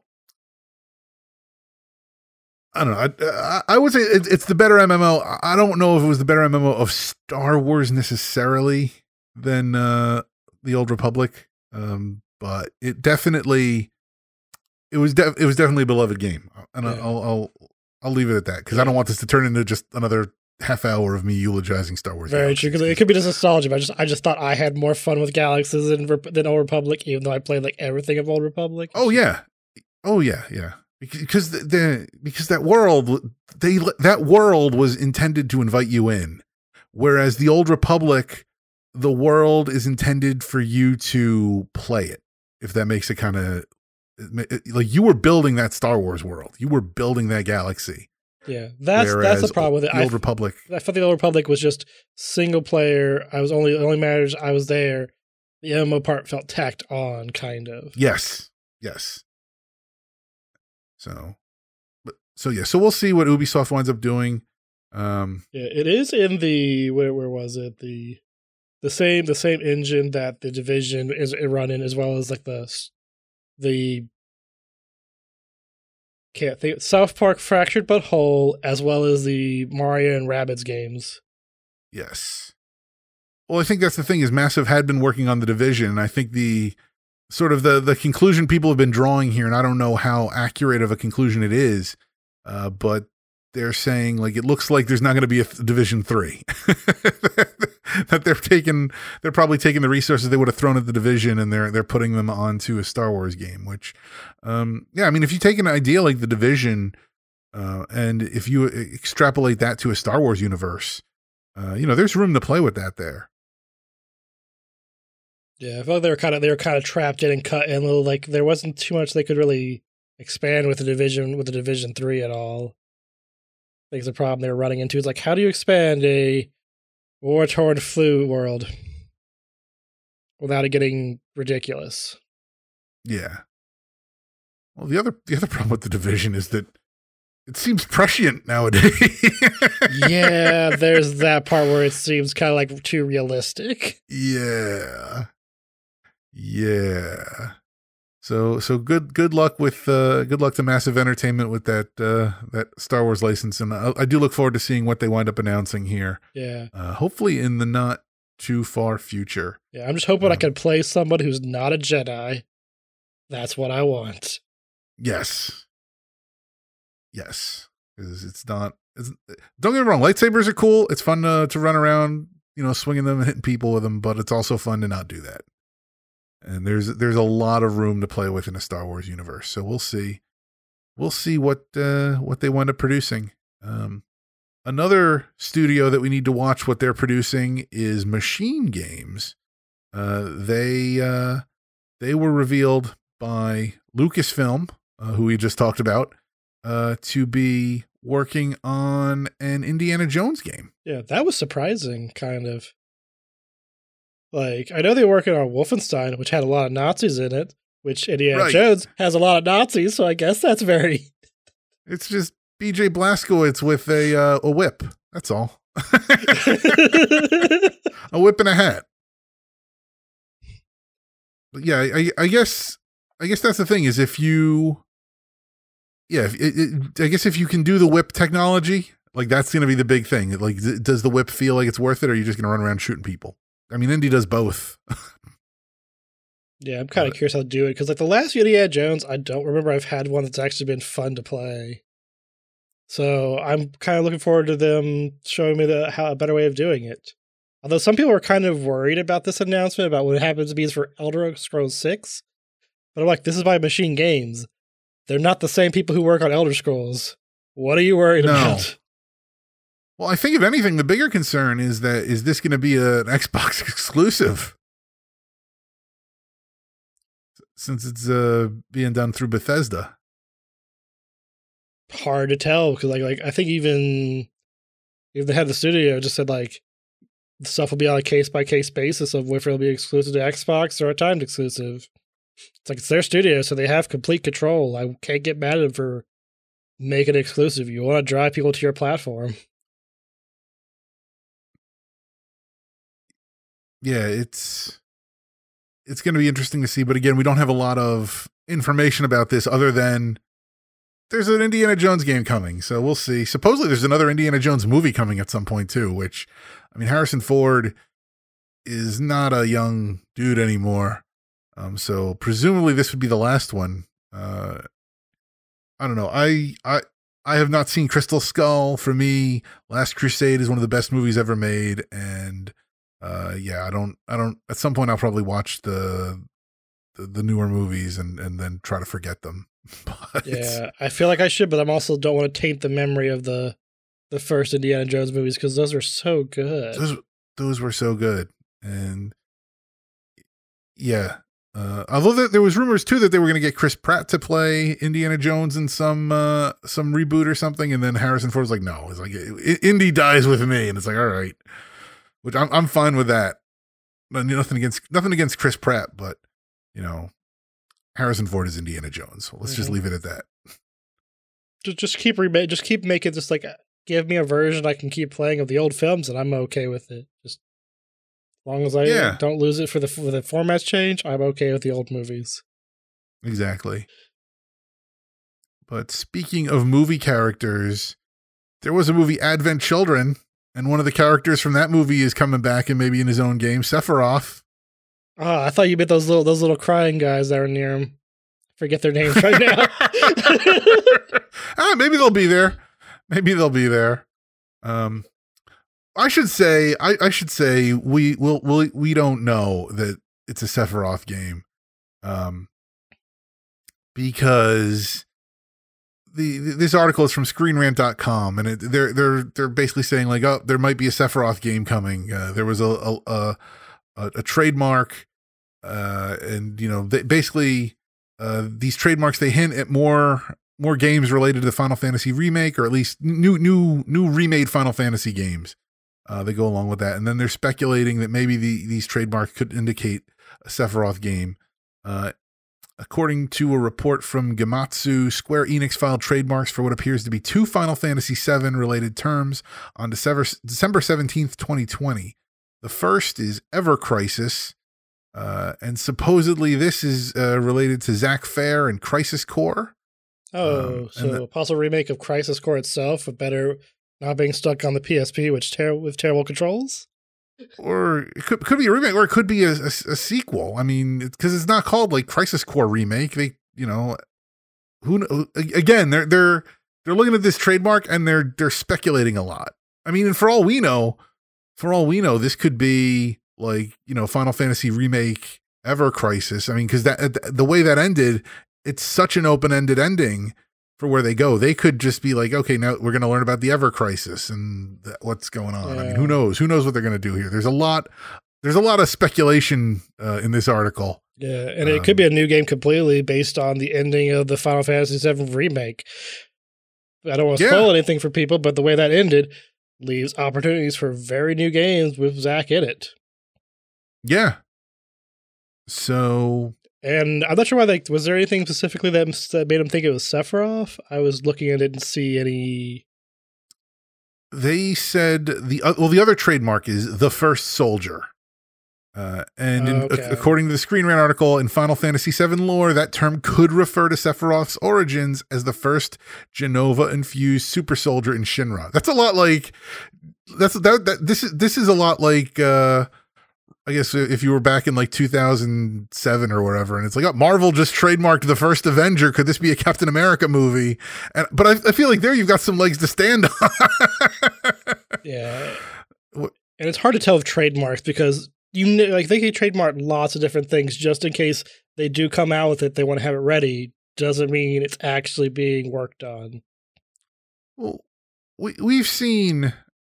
I don't know. I, I would say it, it's the better M M O. I don't know if it was the better M M O of Star Wars necessarily than uh, the Old Republic, um, but it definitely it was de- it was definitely a beloved game, and yeah. I'll I'll I'll leave it at that because yeah. I don't want this to turn into just another half hour of me eulogizing Star Wars. Very true, because it could be just nostalgia. But I just I just thought I had more fun with Galaxies than than Old Republic, even though I played like everything of Old Republic. Oh yeah, oh yeah, yeah. Because the, the because that world they that world was intended to invite you in, whereas the Old Republic, the world is intended for you to play it. If that makes it kind of like you were building that Star Wars world, you were building that galaxy. Yeah, that's whereas that's the problem with it. The Old I, Republic. I thought the Old Republic was just single player. I was only it only matters I was there. The M M O part felt tacked on, kind of. Yes. Yes. So, but so yeah, so we'll see what Ubisoft winds up doing. Um, yeah, it is in the where where was it the the same the same engine that the Division is running, as well as like the the can't think South Park Fractured But Whole, as well as the Mario and Rabbids games. Yes. Well, I think that's the thing is Massive had been working on the Division, and I think the sort of the, the conclusion people have been drawing here, and I don't know how accurate of a conclusion it is, uh, but they're saying like it looks like there's not going to be a th- Division three. That they're taking, they're probably taking the resources they would have thrown at the Division and they're they're putting them onto a Star Wars game. Which, um, yeah, I mean, if you take an idea like the Division, uh, and if you extrapolate that to a Star Wars universe, uh, you know, there's room to play with that there. Yeah, I felt like they were kind of they were kind of trapped in and cut in. Little like there wasn't too much they could really expand with the Division with the Division three at all. I think the problem they were running into is like, how do you expand a war-torn flu world without it getting ridiculous? Yeah. Well, the other the other problem with the Division is that it seems prescient nowadays. Yeah, there's that part where it seems kind of like too realistic. Yeah. Yeah. So so good good luck with uh, good luck to Massive Entertainment with that uh, that Star Wars license, and I, I do look forward to seeing what they wind up announcing here. Yeah, uh, hopefully in the not too far future. Yeah, I'm just hoping um, I can play somebody who's not a Jedi. That's what I want. Yes, yes, because it's not. It's, don't get me wrong, lightsabers are cool. It's fun to to run around, you know, swinging them and hitting people with them, but it's also fun to not do that. And there's there's a lot of room to play with in a Star Wars universe. So we'll see. We'll see what uh, what they wind up producing. Um, another studio that we need to watch what they're producing is Machine Games. Uh, they uh, they were revealed by Lucasfilm, uh, who we just talked about, uh, to be working on an Indiana Jones game. Yeah, that was surprising, kind of. Like, I know they were working on Wolfenstein, which had a lot of Nazis in it, which Indiana right. Jones has a lot of Nazis, so I guess that's very... It's just B J Blazkowicz with a uh, a whip. That's all. A whip and a hat. But yeah, I, I guess I guess that's the thing, is if you... Yeah, if, it, it, I guess if you can do the whip technology, like that's going to be the big thing. Like, does the whip feel like it's worth it, or are you just going to run around shooting people? I mean, Indy does both. Yeah, I'm kind of curious how to do it, because like the last Indiana Jones, I don't remember I've had one that's actually been fun to play. So I'm kind of looking forward to them showing me the how a better way of doing it. Although some people are kind of worried about this announcement about what happens to be for Elder Scrolls six. But I'm like, this is by Machine Games. They're not the same people who work on Elder Scrolls. What are you worried no. about? Well, I think if anything, the bigger concern is that, is this going to be an Xbox exclusive? Since it's uh, being done through Bethesda. Hard to tell, because like, like I think even if they had the studio just said like, the stuff will be on a case-by-case basis of whether it'll be exclusive to Xbox or a timed exclusive. It's like, it's their studio, so they have complete control. I can't get mad at them for making it exclusive. You want to drive people to your platform. Yeah, it's it's going to be interesting to see. But again, we don't have a lot of information about this other than there's an Indiana Jones game coming. So we'll see. Supposedly there's another Indiana Jones movie coming at some point too, which, I mean, Harrison Ford is not a young dude anymore. Um, so presumably this would be the last one. Uh, I don't know. I, I, I have not seen Crystal Skull. For me, Last Crusade is one of the best movies ever made. And, uh, yeah, I don't, I don't, at some point I'll probably watch the, the, the newer movies and, and then try to forget them. But yeah, I feel like I should, but I'm also don't want to taint the memory of the, the first Indiana Jones movies, because those are so good. Those, those were so good. And yeah, uh, although there, there was rumors too that they were going to get Chris Pratt to play Indiana Jones in some, uh, some reboot or something. And then Harrison Ford was like, no, it's like, Indy dies with me. And it's like, all right, which I'm, I'm fine with that. But nothing against, nothing against Chris Pratt, but you know, Harrison Ford is Indiana Jones. Let's mm-hmm. just leave it at that. Just, just keep remake, just keep making just like give me a version I can keep playing of the old films, and I'm okay with it. Just as long as I yeah. don't lose it for the for the formats change, I'm okay with the old movies. Exactly. But speaking of movie characters, there was a movie Advent Children, and one of the characters from that movie is coming back and maybe in his own game, Sephiroth. Oh, I thought you meant those little those little crying guys that were near him. Forget their names right now. ah, maybe they'll be there. maybe they'll be there. Um, I should say, I, I should say, we will, we, we don't know that it's a Sephiroth game, um, because the this article is from Screen Rant dot com, and it, they're they're they're basically saying like, oh, there might be a Sephiroth game coming. Uh, there was a a a, a, a trademark, uh, and you know, they, basically, uh, these trademarks they hint at more. More games related to the Final Fantasy remake, or at least new, new, new remade Final Fantasy games. Uh, they go along with that, and then they're speculating that maybe the, these trademarks could indicate a Sephiroth game. Uh, according to a report from Gematsu, Square Enix filed trademarks for what appears to be two Final Fantasy seven related terms on December December seventeenth, twenty twenty. The first is Ever Crisis, uh, and supposedly this is uh, related to Zack Fair and Crisis Core. Oh, um, so the, a possible remake of Crisis Core itself, but better not being stuck on the P S P, which ter- with terrible controls? Or it could, could be a remake, or it could be a, a, a sequel. I mean, because it's, it's not called like Crisis Core Remake. They, you know, who again? They're they're they're looking at this trademark and they're they're speculating a lot. I mean, and for all we know, for all we know, this could be like, you know, Final Fantasy Remake Ever Crisis. I mean, because that the way that ended. It's such an open-ended ending for where they go. They could just be like, okay, now we're going to learn about the Ever Crisis and th- what's going on. Yeah. I mean, who knows? Who knows what they're going to do here? There's a lot, there's a lot of speculation uh, in this article. Yeah, and it um, could be a new game completely based on the ending of the Final Fantasy seven remake. I don't want to yeah. spoil anything for people, but the way that ended leaves opportunities for very new games with Zack in it. Yeah. So... And I'm not sure why, like, was there anything specifically that, that made him think it was Sephiroth? I was looking at it and see any. They said the, uh, well, the other trademark is The First Soldier. Uh, and in, okay. a- according to the Screen Rant article, in Final Fantasy seven lore, that term could refer to Sephiroth's origins as the first Genova-infused super soldier in Shinra. That's a lot like, that's, that, that this is, this is a lot like, uh, I guess if you were back in like two thousand seven or whatever, and it's like, oh, Marvel just trademarked the first Avenger. Could this be a Captain America movie? And but I, I feel like there you've got some legs to stand on. Yeah, and it's hard to tell with trademarks because you know, like they can trademark lots of different things just in case they do come out with it. They want to have it ready. Doesn't mean it's actually being worked on. Well, we we've seen.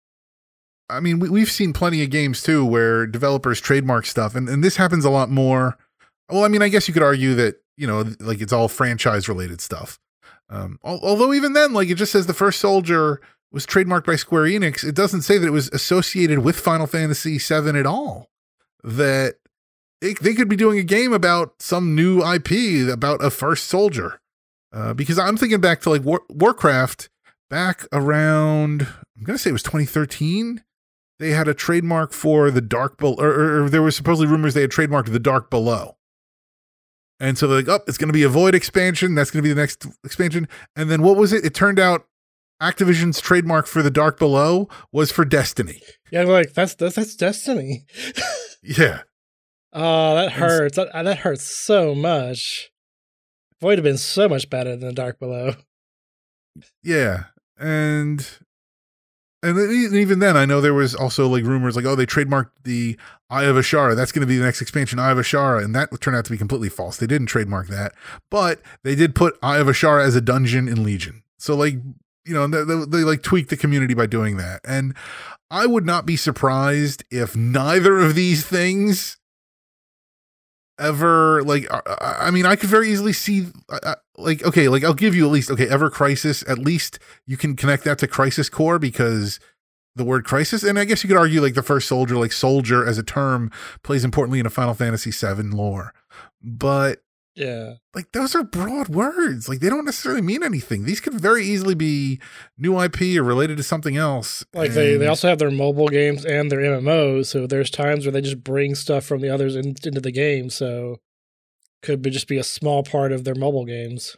I mean, we, we've seen plenty of games, too, where developers trademark stuff, and, and this happens a lot more. Well, I mean, I guess you could argue that, you know, like it's all franchise-related stuff. Um, although even then, like it just says The First Soldier was trademarked by Square Enix. It doesn't say that it was associated with Final Fantasy seven at all. That it, they could be doing a game about some new I P, about a First Soldier. Uh, because I'm thinking back to like War- Warcraft back around, I'm going to say it was twenty thirteen. They had a trademark for the Dark Below, or, or there was supposedly rumors they had trademarked the Dark Below. And so they're like, oh, it's going to be a Void expansion. That's going to be the next expansion. And then what was it? It turned out Activision's trademark for the Dark Below was for Destiny. Yeah, like that's that's, that's Destiny. Yeah. Oh, that hurts. That, that hurts so much. Void have been so much better than the Dark Below. Yeah. And... And even then, I know there was also like rumors like, oh, they trademarked the Eye of Ashara. That's going to be the next expansion, Eye of Ashara. And that turned out to be completely false. They didn't trademark that, but they did put Eye of Ashara as a dungeon in Legion. So like, you know, they, they, they like tweaked the community by doing that. And I would not be surprised if neither of these things ever like, I mean, I could very easily see uh, like, okay, like I'll give you at least, okay, Ever Crisis, at least you can connect that to Crisis Core because the word crisis, and I guess you could argue like The First Soldier, like soldier as a term plays importantly in a Final Fantasy seven lore, but yeah, like those are broad words. Like they don't necessarily mean anything. These could very easily be new I P or related to something else. Like and they, they also have their mobile games and their M M Os. So there's times where they just bring stuff from the others in, into the game. So could be just be a small part of their mobile games.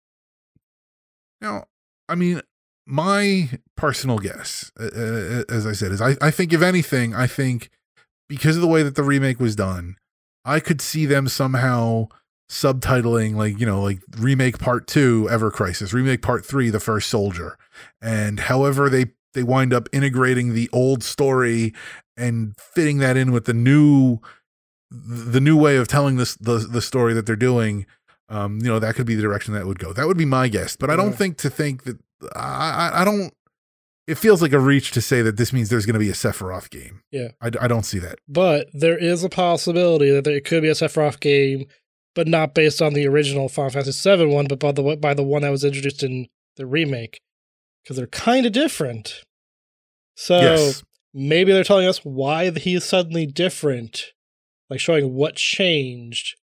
Now, I mean, my personal guess, uh, as I said, is I, I think if anything, I think because of the way that the remake was done, I could see them somehow subtitling, like, you know, like remake part two, Ever Crisis, remake part three, The First Soldier. And however they, they wind up integrating the old story and fitting that in with the new, the new way of telling this, the, the story that they're doing, um, you know, that could be the direction that would go. That would be my guess, but I don't yeah. think to think that I, I, I don't, it feels like a reach to say that this means there's going to be a Sephiroth game. Yeah. I, I don't see that. But there is a possibility that there could be a Sephiroth game, but not based on the original Final Fantasy seven one, but by the, by the one that was introduced in the remake. Because they're kind of different. So yes. maybe they're telling us why he's suddenly different. Like showing what changed.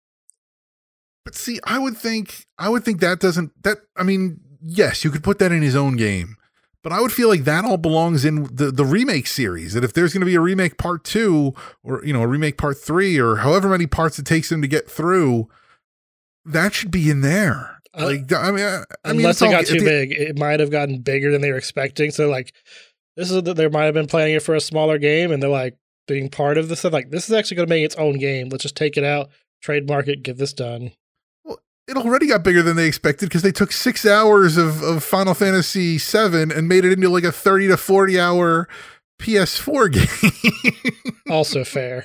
But see, I would think, I would think that doesn't, that, I mean, yes, you could put that in his own game. But I would feel like that all belongs in the, the remake series, that if there's going to be a remake part two or, you know, a remake part three or however many parts it takes them to get through, that should be in there. Uh, like, I mean, I, I unless mean, it all, got too the, big, it might have gotten bigger than they were expecting. So like, this is, they might have been playing it for a smaller game and they're like being part of this stuff. Like, this is actually going to make its own game. Let's just take it out, trademark it, get this done. It already got bigger than they expected because they took six hours of, of Final Fantasy seven and made it into like a thirty to forty hour P S four game. Also fair.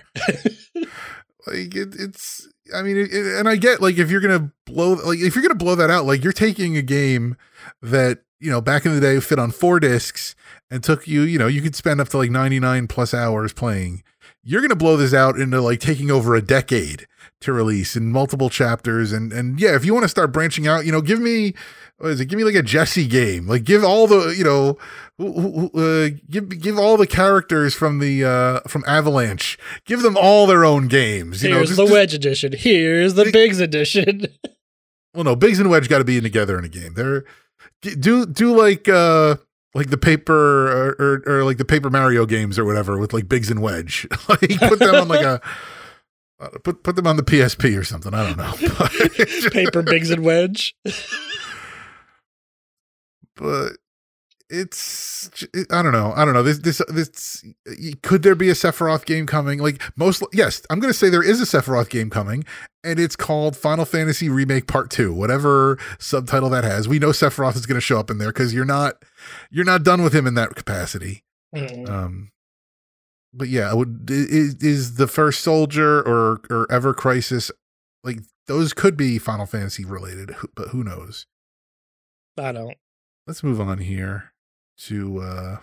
Like it, it's, I mean, it, it, and I get like, if you're going to blow, like if you're going to blow that out, like you're taking a game that, you know, back in the day fit on four discs and took you, you know, you could spend up to like ninety-nine plus hours playing. You're going to blow this out into like taking over a decade to release in multiple chapters. And, and yeah, if you want to start branching out, you know, give me, what is it? Give me like a Jesse game, like give all the, you know, uh, give, give all the characters from the, uh, from Avalanche, give them all their own games. You Here's know, just, the just, Wedge edition. Here's the Biggs edition. Well, no, Biggs and Wedge got to be together in a game. They're do, do like, uh, like the paper or, or, or like the Paper Mario games or whatever with like Biggs and Wedge, like put them on like a, uh, put, put them on the P S P or something. I don't know. Paper Biggs and Wedge. But it's, it, I don't know. I don't know. This, this, this, could there be a Sephiroth game coming? Like most, yes, I'm going to say there is a Sephiroth game coming and it's called Final Fantasy Remake Part Two, whatever subtitle that has. We know Sephiroth is going to show up in there because you're not, you're not done with him in that capacity. Mm. Um, but yeah, would, is, is the First Soldier or, or Ever Crisis, like those could be Final Fantasy related, but who knows? I don't. Let's move on here to, uh,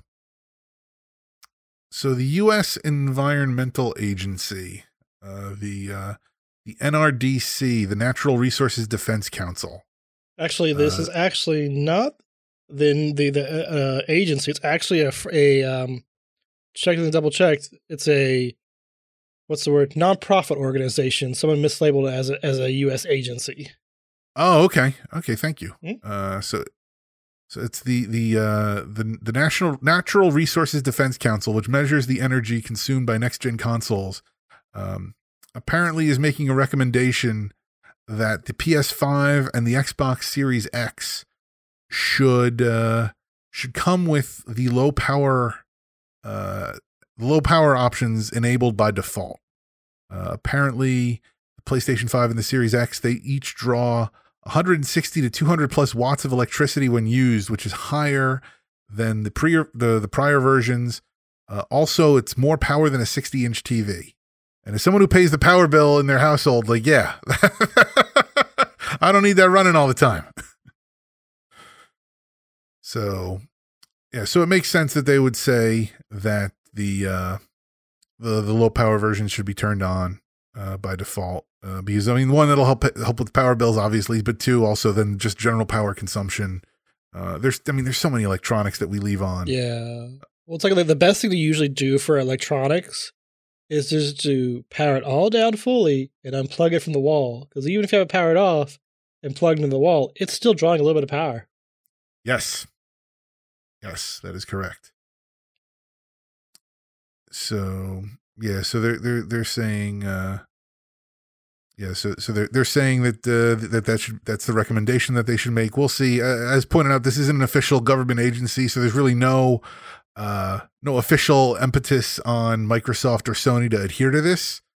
so the U S Environmental Agency, uh, the, uh, the N R D C, the Natural Resources Defense Council. Actually, this uh, is actually not the, the, the, uh, agency. It's actually a, a, um, checked and double checked. It's a, what's the word? Nonprofit organization. Someone mislabeled it as a, as a U S agency. Oh, okay. Okay. Thank you. Mm-hmm. Uh, so, So it's the the uh, the the National Natural Resources Defense Council, which measures the energy consumed by next gen consoles. Um, apparently, is making a recommendation that the P S five and the Xbox Series X should uh, should come with the low power uh, low power options enabled by default. Uh, apparently, the PlayStation five and the Series X, they each draw one hundred sixty to two hundred plus watts of electricity when used, which is higher than the pre the, the prior versions. Uh, also, it's more power than a sixty inch T V. And as someone who pays the power bill in their household, like, yeah, I don't need that running all the time. So, yeah, so it makes sense that they would say that the uh, the, the low power version should be turned on uh, by default. Uh, because I mean, one, that'll help help with power bills, obviously, but two, also then just general power consumption. Uh, there's, I mean, there's so many electronics that we leave on. Yeah. Well, it's like the best thing to usually do for electronics is just to power it all down fully and unplug it from the wall. Because even if you have it powered off and plugged into the wall, it's still drawing a little bit of power. Yes. Yes, that is correct. So yeah, so they're they're they're saying. Uh, Yeah, so so they're they're saying that uh, that that should that's the recommendation that they should make. We'll see. Uh, as pointed out, this isn't an official government agency, so there's really no uh, no official impetus on Microsoft or Sony to adhere to this.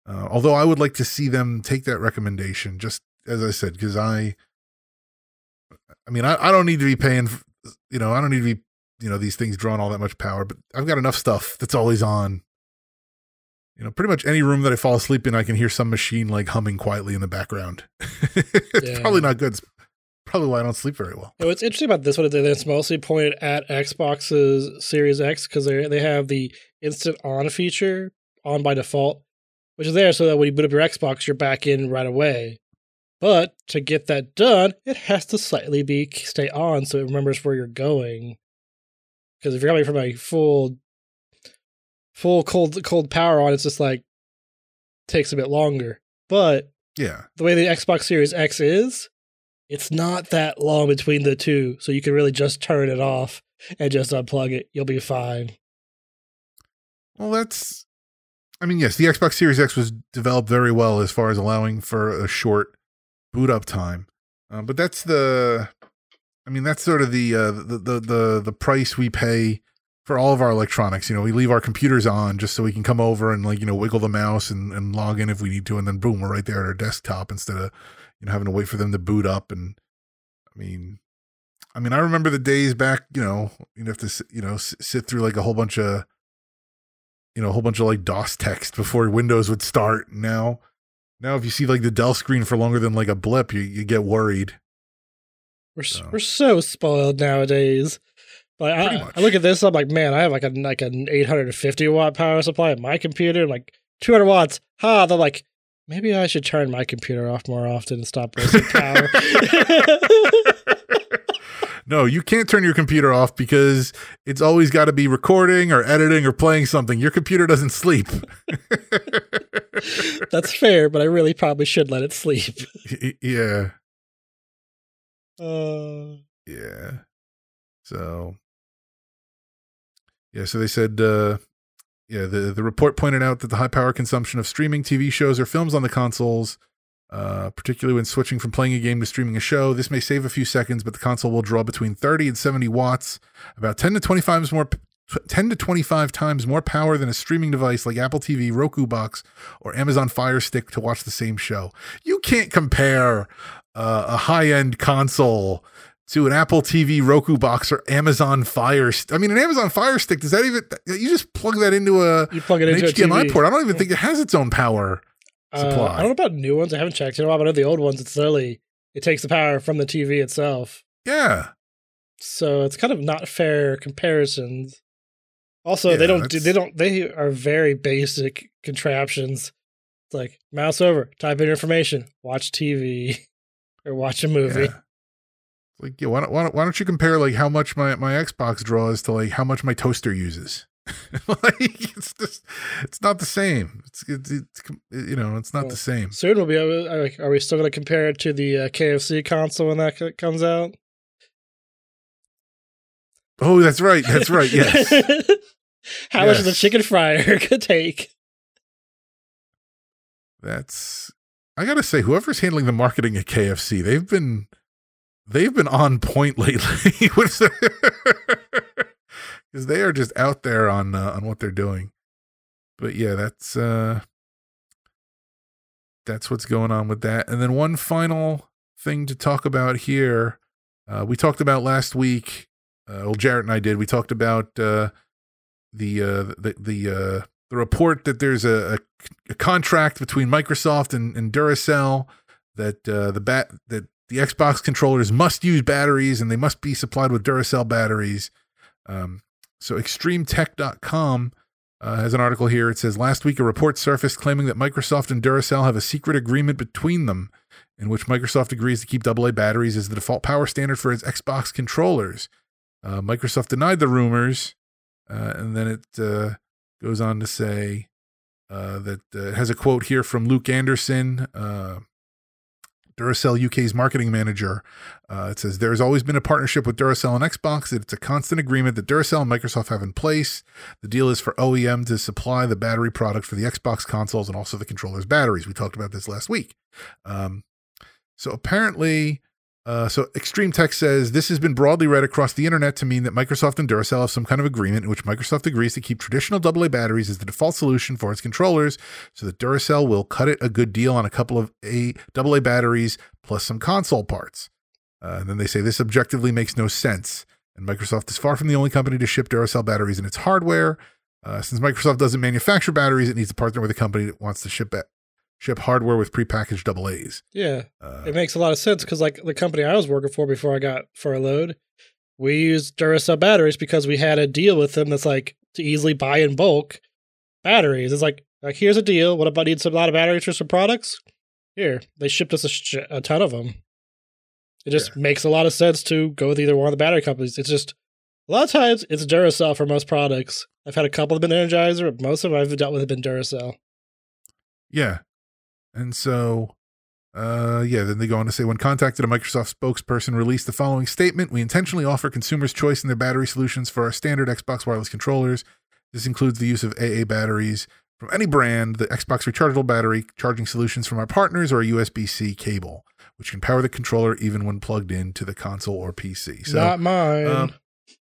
Uh, although I would like to see them take that recommendation, just as I said, because I, I mean, I, I don't need to be paying, for, you know, I don't need to be, you know, these things drawing all that much power, but I've got enough stuff that's always on. You know, pretty much any room that I fall asleep in, I can hear some machine like humming quietly in the background. It's yeah. probably not good. It's probably why I don't sleep very well. Yeah, what's interesting about this one is that it's mostly pointed at Xbox's Series X because they they have the instant on feature on by default, which is there so that when you boot up your Xbox, you're back in right away. But to get that done, it has to slightly be stay on so it remembers where you're going. Because if you're coming from a full full cold cold power on, it's just like takes a bit longer. But yeah, the way the Xbox Series X is, it's not that long between the two, so you can really just turn it off and just unplug it. You'll be fine. Well, that's, I mean, yes, the Xbox Series X was developed very well as far as allowing for a short boot up time, uh, but that's the, I mean, that's sort of the, uh, the the the the price we pay for all of our electronics. You know, we leave our computers on just so we can come over and like, you know, wiggle the mouse and, and log in if we need to. And then boom, we're right there at our desktop instead of, you know, having to wait for them to boot up. And I mean, I mean, I remember the days back, you know, you'd have to, you know, sit through like a whole bunch of, you know, a whole bunch of like DOS text before Windows would start. Now, now if you see like the Dell screen for longer than like a blip, you, you get worried. We're so. we're so spoiled nowadays. Like I, I look at this, I'm like, man, I have like a like an eight hundred fifty watt power supply at my computer. I'm like two hundred watts. Ha! They're like, maybe I should turn my computer off more often and stop wasting power. No, you can't turn your computer off because it's always got to be recording or editing or playing something. Your computer doesn't sleep. That's fair, but I really probably should let it sleep. Yeah. Uh. Yeah. So. Yeah, so they said, uh, yeah, the, the report pointed out that the high power consumption of streaming T V shows or films on the consoles, uh, particularly when switching from playing a game to streaming a show, this may save a few seconds, but the console will draw between thirty and seventy watts, about ten to twenty-five times more, ten to twenty-five times more power than a streaming device like Apple T V, Roku Box, or Amazon Fire Stick to watch the same show. You can't compare uh, a high-end console to an Apple T V, Roku Box, or Amazon Fire Stick. I mean, an Amazon Fire Stick, does that even, you just plug that into a you plug it an into H D M I a T V. port. I don't even think it has its own power supply. Uh, I don't know about new ones. I haven't checked in a while, but I know the old ones, it's literally, it takes the power from the T V itself. Yeah. So it's kind of not fair comparisons. Also, Yeah, they don't, do, that's- they don't, they are very basic contraptions. It's like mouse over, type in information, watch T V or watch a movie. Yeah. Like, yeah, why don't, why don't, why don't you compare like how much my, my Xbox draws to like how much my toaster uses? Like, it's just, it's not the same. It's, it's, it's you know, it's not Well, the same. Soon we'll be able, are we still going to compare it to the uh, K F C console when that c- comes out? Oh, that's right. That's right. Yes. How much does a Yes. chicken fryer could take? That's, I gotta say, whoever's handling the marketing at K F C, they've been, they've been on point lately with, because they are just out there on uh, on what they're doing. But yeah, that's uh, that's what's going on with that. And then one final thing to talk about here, uh, we talked about last week. Uh, well, Jarrett and I did. We talked about uh, the uh, the the uh, the report that there's a, a, a contract between Microsoft and, and Duracell that uh, the bat that the Xbox controllers must use batteries and they must be supplied with Duracell batteries. Um, so extreme tech dot com uh, has an article here. It says, last week a report surfaced claiming that Microsoft and Duracell have a secret agreement between them in which Microsoft agrees to keep double A batteries as the default power standard for its Xbox controllers. Uh, Microsoft denied the rumors, uh, and then it uh, goes on to say uh, that uh, it has a quote here from Luke Anderson, uh, Duracell U K's marketing manager. Uh, it says, there's always been a partnership with Duracell and Xbox. It's a constant agreement that Duracell and Microsoft have in place. The deal is for O E M to supply the battery product for the Xbox consoles and also the controller's batteries. We talked about this last week. Um, so apparently Uh, so Extreme Tech says this has been broadly read across the internet to mean that Microsoft and Duracell have some kind of agreement in which Microsoft agrees to keep traditional double A batteries as the default solution for its controllers, so that Duracell will cut it a good deal on a couple of A double A batteries plus some console parts. Uh, and then they say this objectively makes no sense, and Microsoft is far from the only company to ship Duracell batteries in its hardware. Uh, since Microsoft doesn't manufacture batteries, it needs to partner with a company that wants to ship it. Ship hardware with prepackaged double A's. Yeah, uh, it makes a lot of sense because, like, the company I was working for before I got furloughed, we used Duracell batteries because we had a deal with them that's like to easily buy in bulk batteries. It's like, like here's a deal. What about need some a lot of batteries for some products? Here, they shipped us a, sh- a ton of them. It just yeah. makes a lot of sense to go with either one of the battery companies. It's just a lot of times it's Duracell for most products. I've had a couple of been Energizer, but most of them I've dealt with have been Duracell. Yeah. And so, uh, yeah, then they go on to say, when contacted, a Microsoft spokesperson released the following statement. We intentionally offer consumers choice in their battery solutions for our standard Xbox wireless controllers. This includes the use of A A batteries from any brand, the Xbox rechargeable battery charging solutions from our partners, or a U S B-C cable, which can power the controller even when plugged into the console or P C. So, not mine. Um,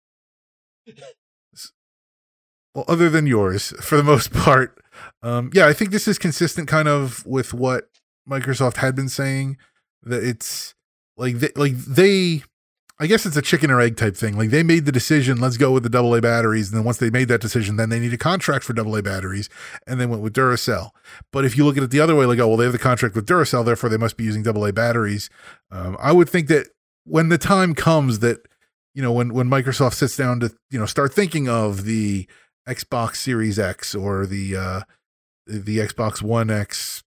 well, other than yours, for the most part. Um, yeah, I think this is consistent kind of with what Microsoft had been saying, that it's like they, like they, I guess it's a chicken or egg type thing. Like they made the decision, let's go with the double A batteries. And then once they made that decision, then they need a contract for double A batteries and then went with Duracell. But if you look at it the other way, like, oh, well, they have the contract with Duracell, therefore they must be using double A batteries. Um, I would think that when the time comes that, you know, when, when Microsoft sits down to, you know, start thinking of the Xbox Series X or the uh, the Xbox One X,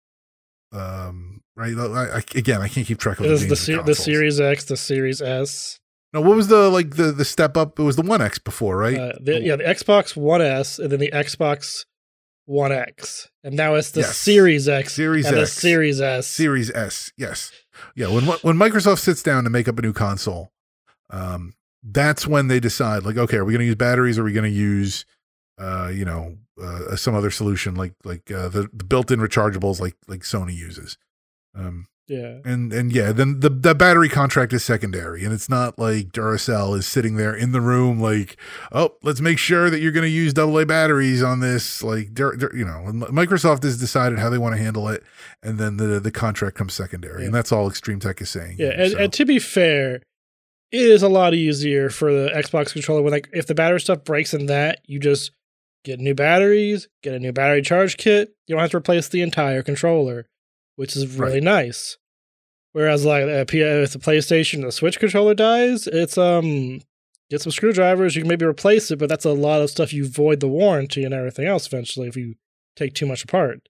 um, right? I, I, again, I can't keep track of it the, the, se- the Series X, the Series S. No, what was the like the the step up? It was the One X before, right? Uh, the, yeah, the Xbox One S, and then the Xbox One X, and now it's the yes. Series X, Series and X, the Series S, Series S. Yes, yeah. When when Microsoft sits down to make up a new console, um. that's when they decide, like, okay, are we going to use batteries? Or are we going to use, uh, you know, uh, some other solution like like uh, the, the built-in rechargeables like like Sony uses? Um, yeah, and and yeah, then the the battery contract is secondary, and it's not like Duracell is sitting there in the room like, oh, let's make sure that you're going to use double A batteries on this. Like, Dur- Dur- you know, Microsoft has decided how they want to handle it, and then the the contract comes secondary, yeah. and that's all Extreme Tech is saying. Yeah, and, so. and to be fair, it is a lot easier for the Xbox controller when, like, if the battery stuff breaks in that, you just get new batteries, get a new battery charge kit. You don't have to replace the entire controller, which is really right. nice. Whereas, like, if the PlayStation, the Switch controller dies, it's, um, get some screwdrivers, you can maybe replace it, but that's a lot of stuff you void the warranty and everything else eventually if you take too much apart.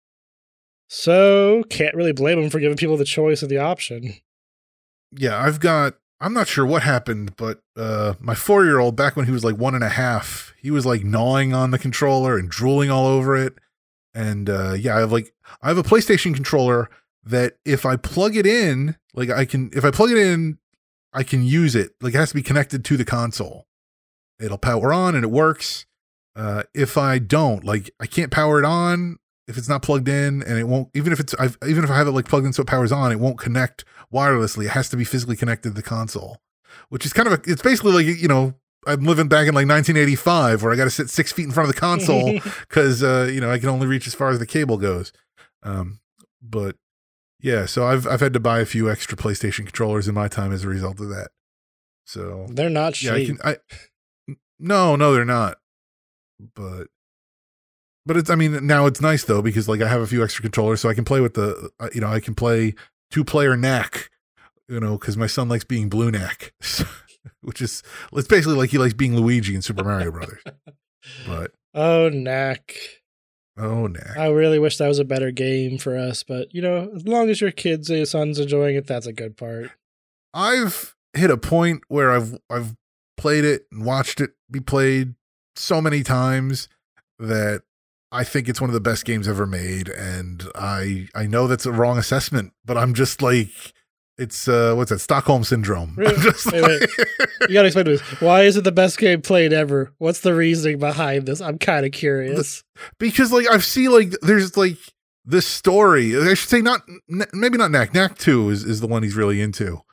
So, can't really blame them for giving people the choice of the option. Yeah, I've got, I'm not sure what happened, but uh, my four-year-old, back when he was like one and a half, he was like gnawing on the controller and drooling all over it. And uh, yeah, I have like, I have a PlayStation controller that if I plug it in, like I can, if I plug it in, I can use it. Like it has to be connected to the console. It'll power on and it works. Uh, if I don't, like I can't power it on if it's not plugged in, and it won't, even if it's, I've, even if I have it like plugged in so it powers on, it won't connect wirelessly. It has to be physically connected to the console, which is kind of a, it's basically like, you know, I'm living back in like nineteen eighty-five where I got to sit six feet in front of the console because, uh, you know, I can only reach as far as the cable goes. Um, but yeah, so I've, I've had to buy a few extra PlayStation controllers in my time as a result of that. So they're not yeah, cheap. I can, I, no, no, they're not. But, but it's, I mean, now it's nice though, because like I have a few extra controllers so I can play with the, uh, you know, I can play two player N A C, you know, because my son likes being Blue N A C, which is, it's basically like he likes being Luigi in Super Mario Brothers. But oh, N A C. Oh, N A C. I really wish that was a better game for us, but you know, as long as your kids and your son's enjoying it, that's a good part. I've hit a point where I've I've played it and watched it be played so many times that I think it's one of the best games ever made, and I I know that's a wrong assessment, but I'm just like, it's uh what's that, Stockholm syndrome. Really? I'm just wait, like, wait. You gotta explain to us, why is it the best game played ever? What's the reasoning behind this? I'm kind of curious. Because like I've seen like there's like this story. I should say not maybe not N A C. N A C two is is the one he's really into.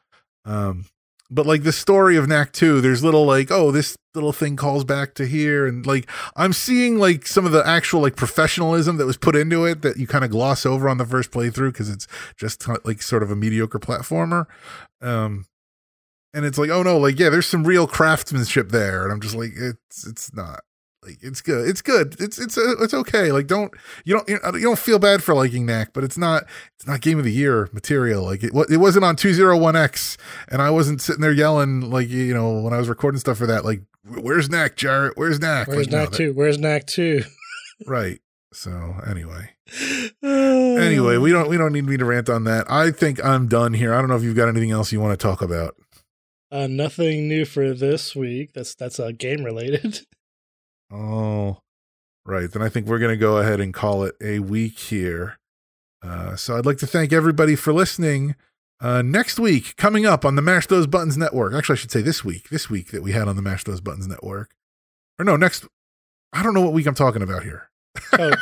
Um, but like the story of Knack two, there's little like, oh, this little thing calls back to here. And like, I'm seeing like some of the actual like professionalism that was put into it that you kind of gloss over on the first playthrough because it's just like sort of a mediocre platformer. Um, and it's like, oh no, like, yeah, there's some real craftsmanship there. And I'm just like, it's, it's not. Like it's good. It's good. It's it's uh, it's okay. Like don't you don't you don't feel bad for liking Knack, but it's not it's not Game of the Year material. Like it it wasn't on two oh one X, and I wasn't sitting there yelling like you know when I was recording stuff for that. Like where's Knack, Jarrett? Where's Knack? Where's like, Knack no, two? that, Where's Knack two? Right. So anyway, anyway, we don't we don't need me to rant on that. I think I'm done here. I don't know if you've got anything else you want to talk about. Uh, nothing new for this week. That's that's uh, game related. Oh, right. Then I think we're going to go ahead and call it a week here. Uh, so I'd like to thank everybody for listening. Uh, next week, coming up on the Mash Those Buttons Network. Actually, I should say this week, this week that we had on the Mash Those Buttons Network. Or no, next, I don't know what week I'm talking about here. Oh.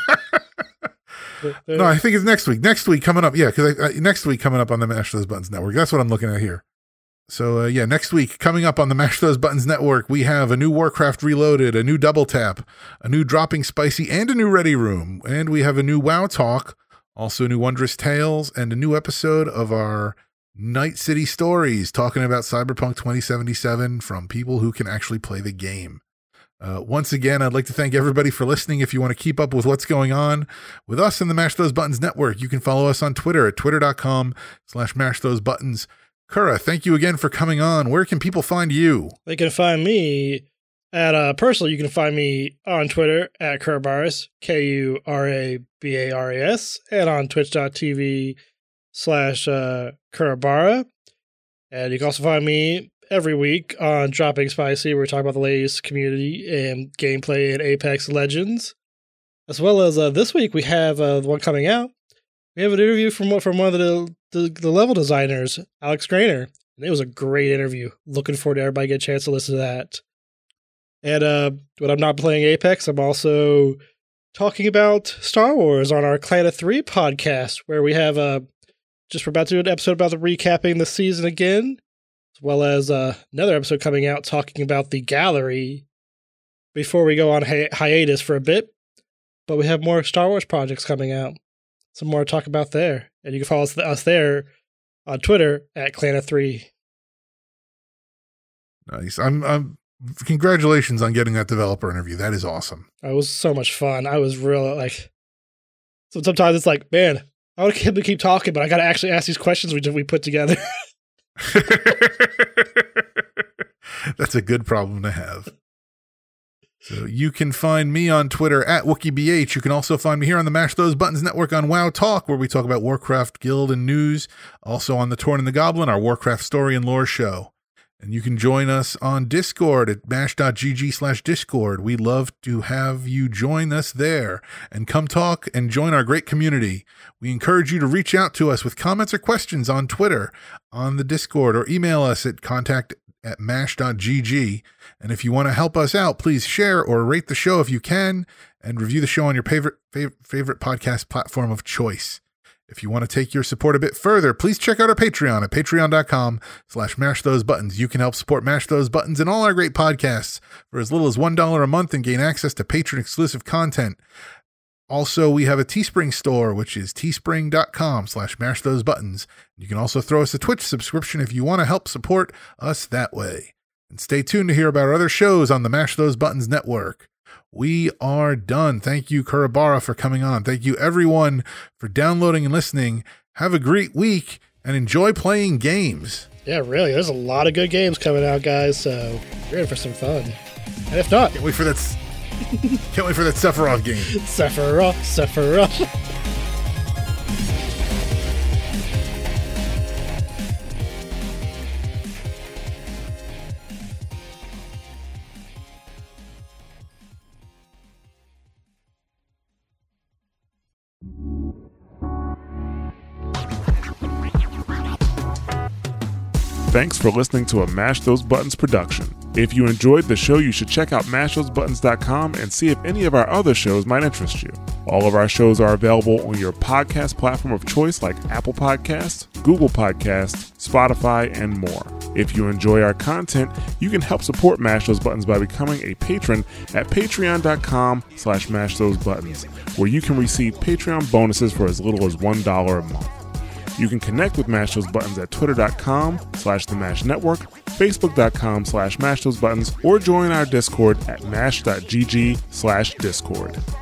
No, I think it's next week. Next week coming up. Yeah, because next week coming up on the Mash Those Buttons Network. That's what I'm looking at here. So, uh, yeah, next week, coming up on the Mash Those Buttons Network, we have a new Warcraft Reloaded, a new Double Tap, a new Dropping Spicy, and a new Ready Room. And we have a new WoW Talk, also a new Wondrous Tales, and a new episode of our Night City Stories, talking about Cyberpunk twenty seventy-seven from people who can actually play the game. Uh, once again, I'd like to thank everybody for listening. If you want to keep up with what's going on with us in the Mash Those Buttons Network, you can follow us on Twitter at twitter.com slash mash those buttons. Kura, thank you again for coming on. Where can people find you? They can find me at, uh, personally, you can find me on Twitter at Kurabaras, K U R A B A R A S, and on twitch.tv slash uh, Kurabara. And you can also find me every week on Dropping Spicy, where we talk about the latest community and gameplay in Apex Legends. As well as uh, this week, we have uh, the one coming out. We have an interview from from one of the, the the level designers, Alex Grainer, and it was a great interview. Looking forward to everybody get a chance to listen to that. And uh, when I'm not playing Apex, I'm also talking about Star Wars on our Clan of Three podcast, where we have uh, just we're about to do an episode about the recapping the season again, as well as uh, another episode coming out talking about the gallery before we go on hi- hiatus for a bit. But we have more Star Wars projects coming out. Some more to talk about there. And you can follow us, us there on Twitter at Clan of Three. Nice. I'm, I'm, congratulations on getting that developer interview. That is awesome. It was so much fun. I was real like, so sometimes it's like, man, I want to keep talking, but I got to actually ask these questions we, we put together. That's a good problem to have. So you can find me on Twitter at WookieBH. You can also find me here on the Mash Those Buttons Network on WoW Talk, where we talk about Warcraft Guild and news. Also on The Torn and the Goblin, our Warcraft story and lore show. And you can join us on Discord at mash.gg slash Discord. We'd love to have you join us there and come talk and join our great community. We encourage you to reach out to us with comments or questions on Twitter, on the Discord, or email us at contact at mash.gg. And if you want to help us out, please share or rate the show if you can, and review the show on your favorite favorite, favorite podcast platform of choice. If you want to take your support a bit further, please check out our Patreon at patreon.com slash mash those buttons. You can help support Mash Those Buttons and all our great podcasts for as little as one dollar a month and gain access to patron exclusive content. Also, we have a Teespring store, which is teespring.com slash mash those buttons. You can also throw us a Twitch subscription if you want to help support us that way. And stay tuned to hear about our other shows on the Mash Those Buttons Network. We are done. Thank you, Kurabara, for coming on. Thank you, everyone, for downloading and listening. Have a great week and enjoy playing games. Yeah, really. There's a lot of good games coming out, guys, so you're in for some fun. And if not... Can't wait for that... Can't wait for that Sephiroth game. Sephiroth, Sephiroth. Thanks for listening to a Mash Those Buttons production. If you enjoyed the show, you should check out mash those buttons dot com and see if any of our other shows might interest you. All of our shows are available on your podcast platform of choice like Apple Podcasts, Google Podcasts, Spotify, and more. If you enjoy our content, you can help support Mash Those Buttons by becoming a patron at patreon.com slash mash those buttons, where you can receive Patreon bonuses for as little as one dollar a month. You can connect with Mash Those Buttons at twitter.com slash the Mash Network, facebook.com slash mash those buttons, or join our Discord at mash.gg slash discord.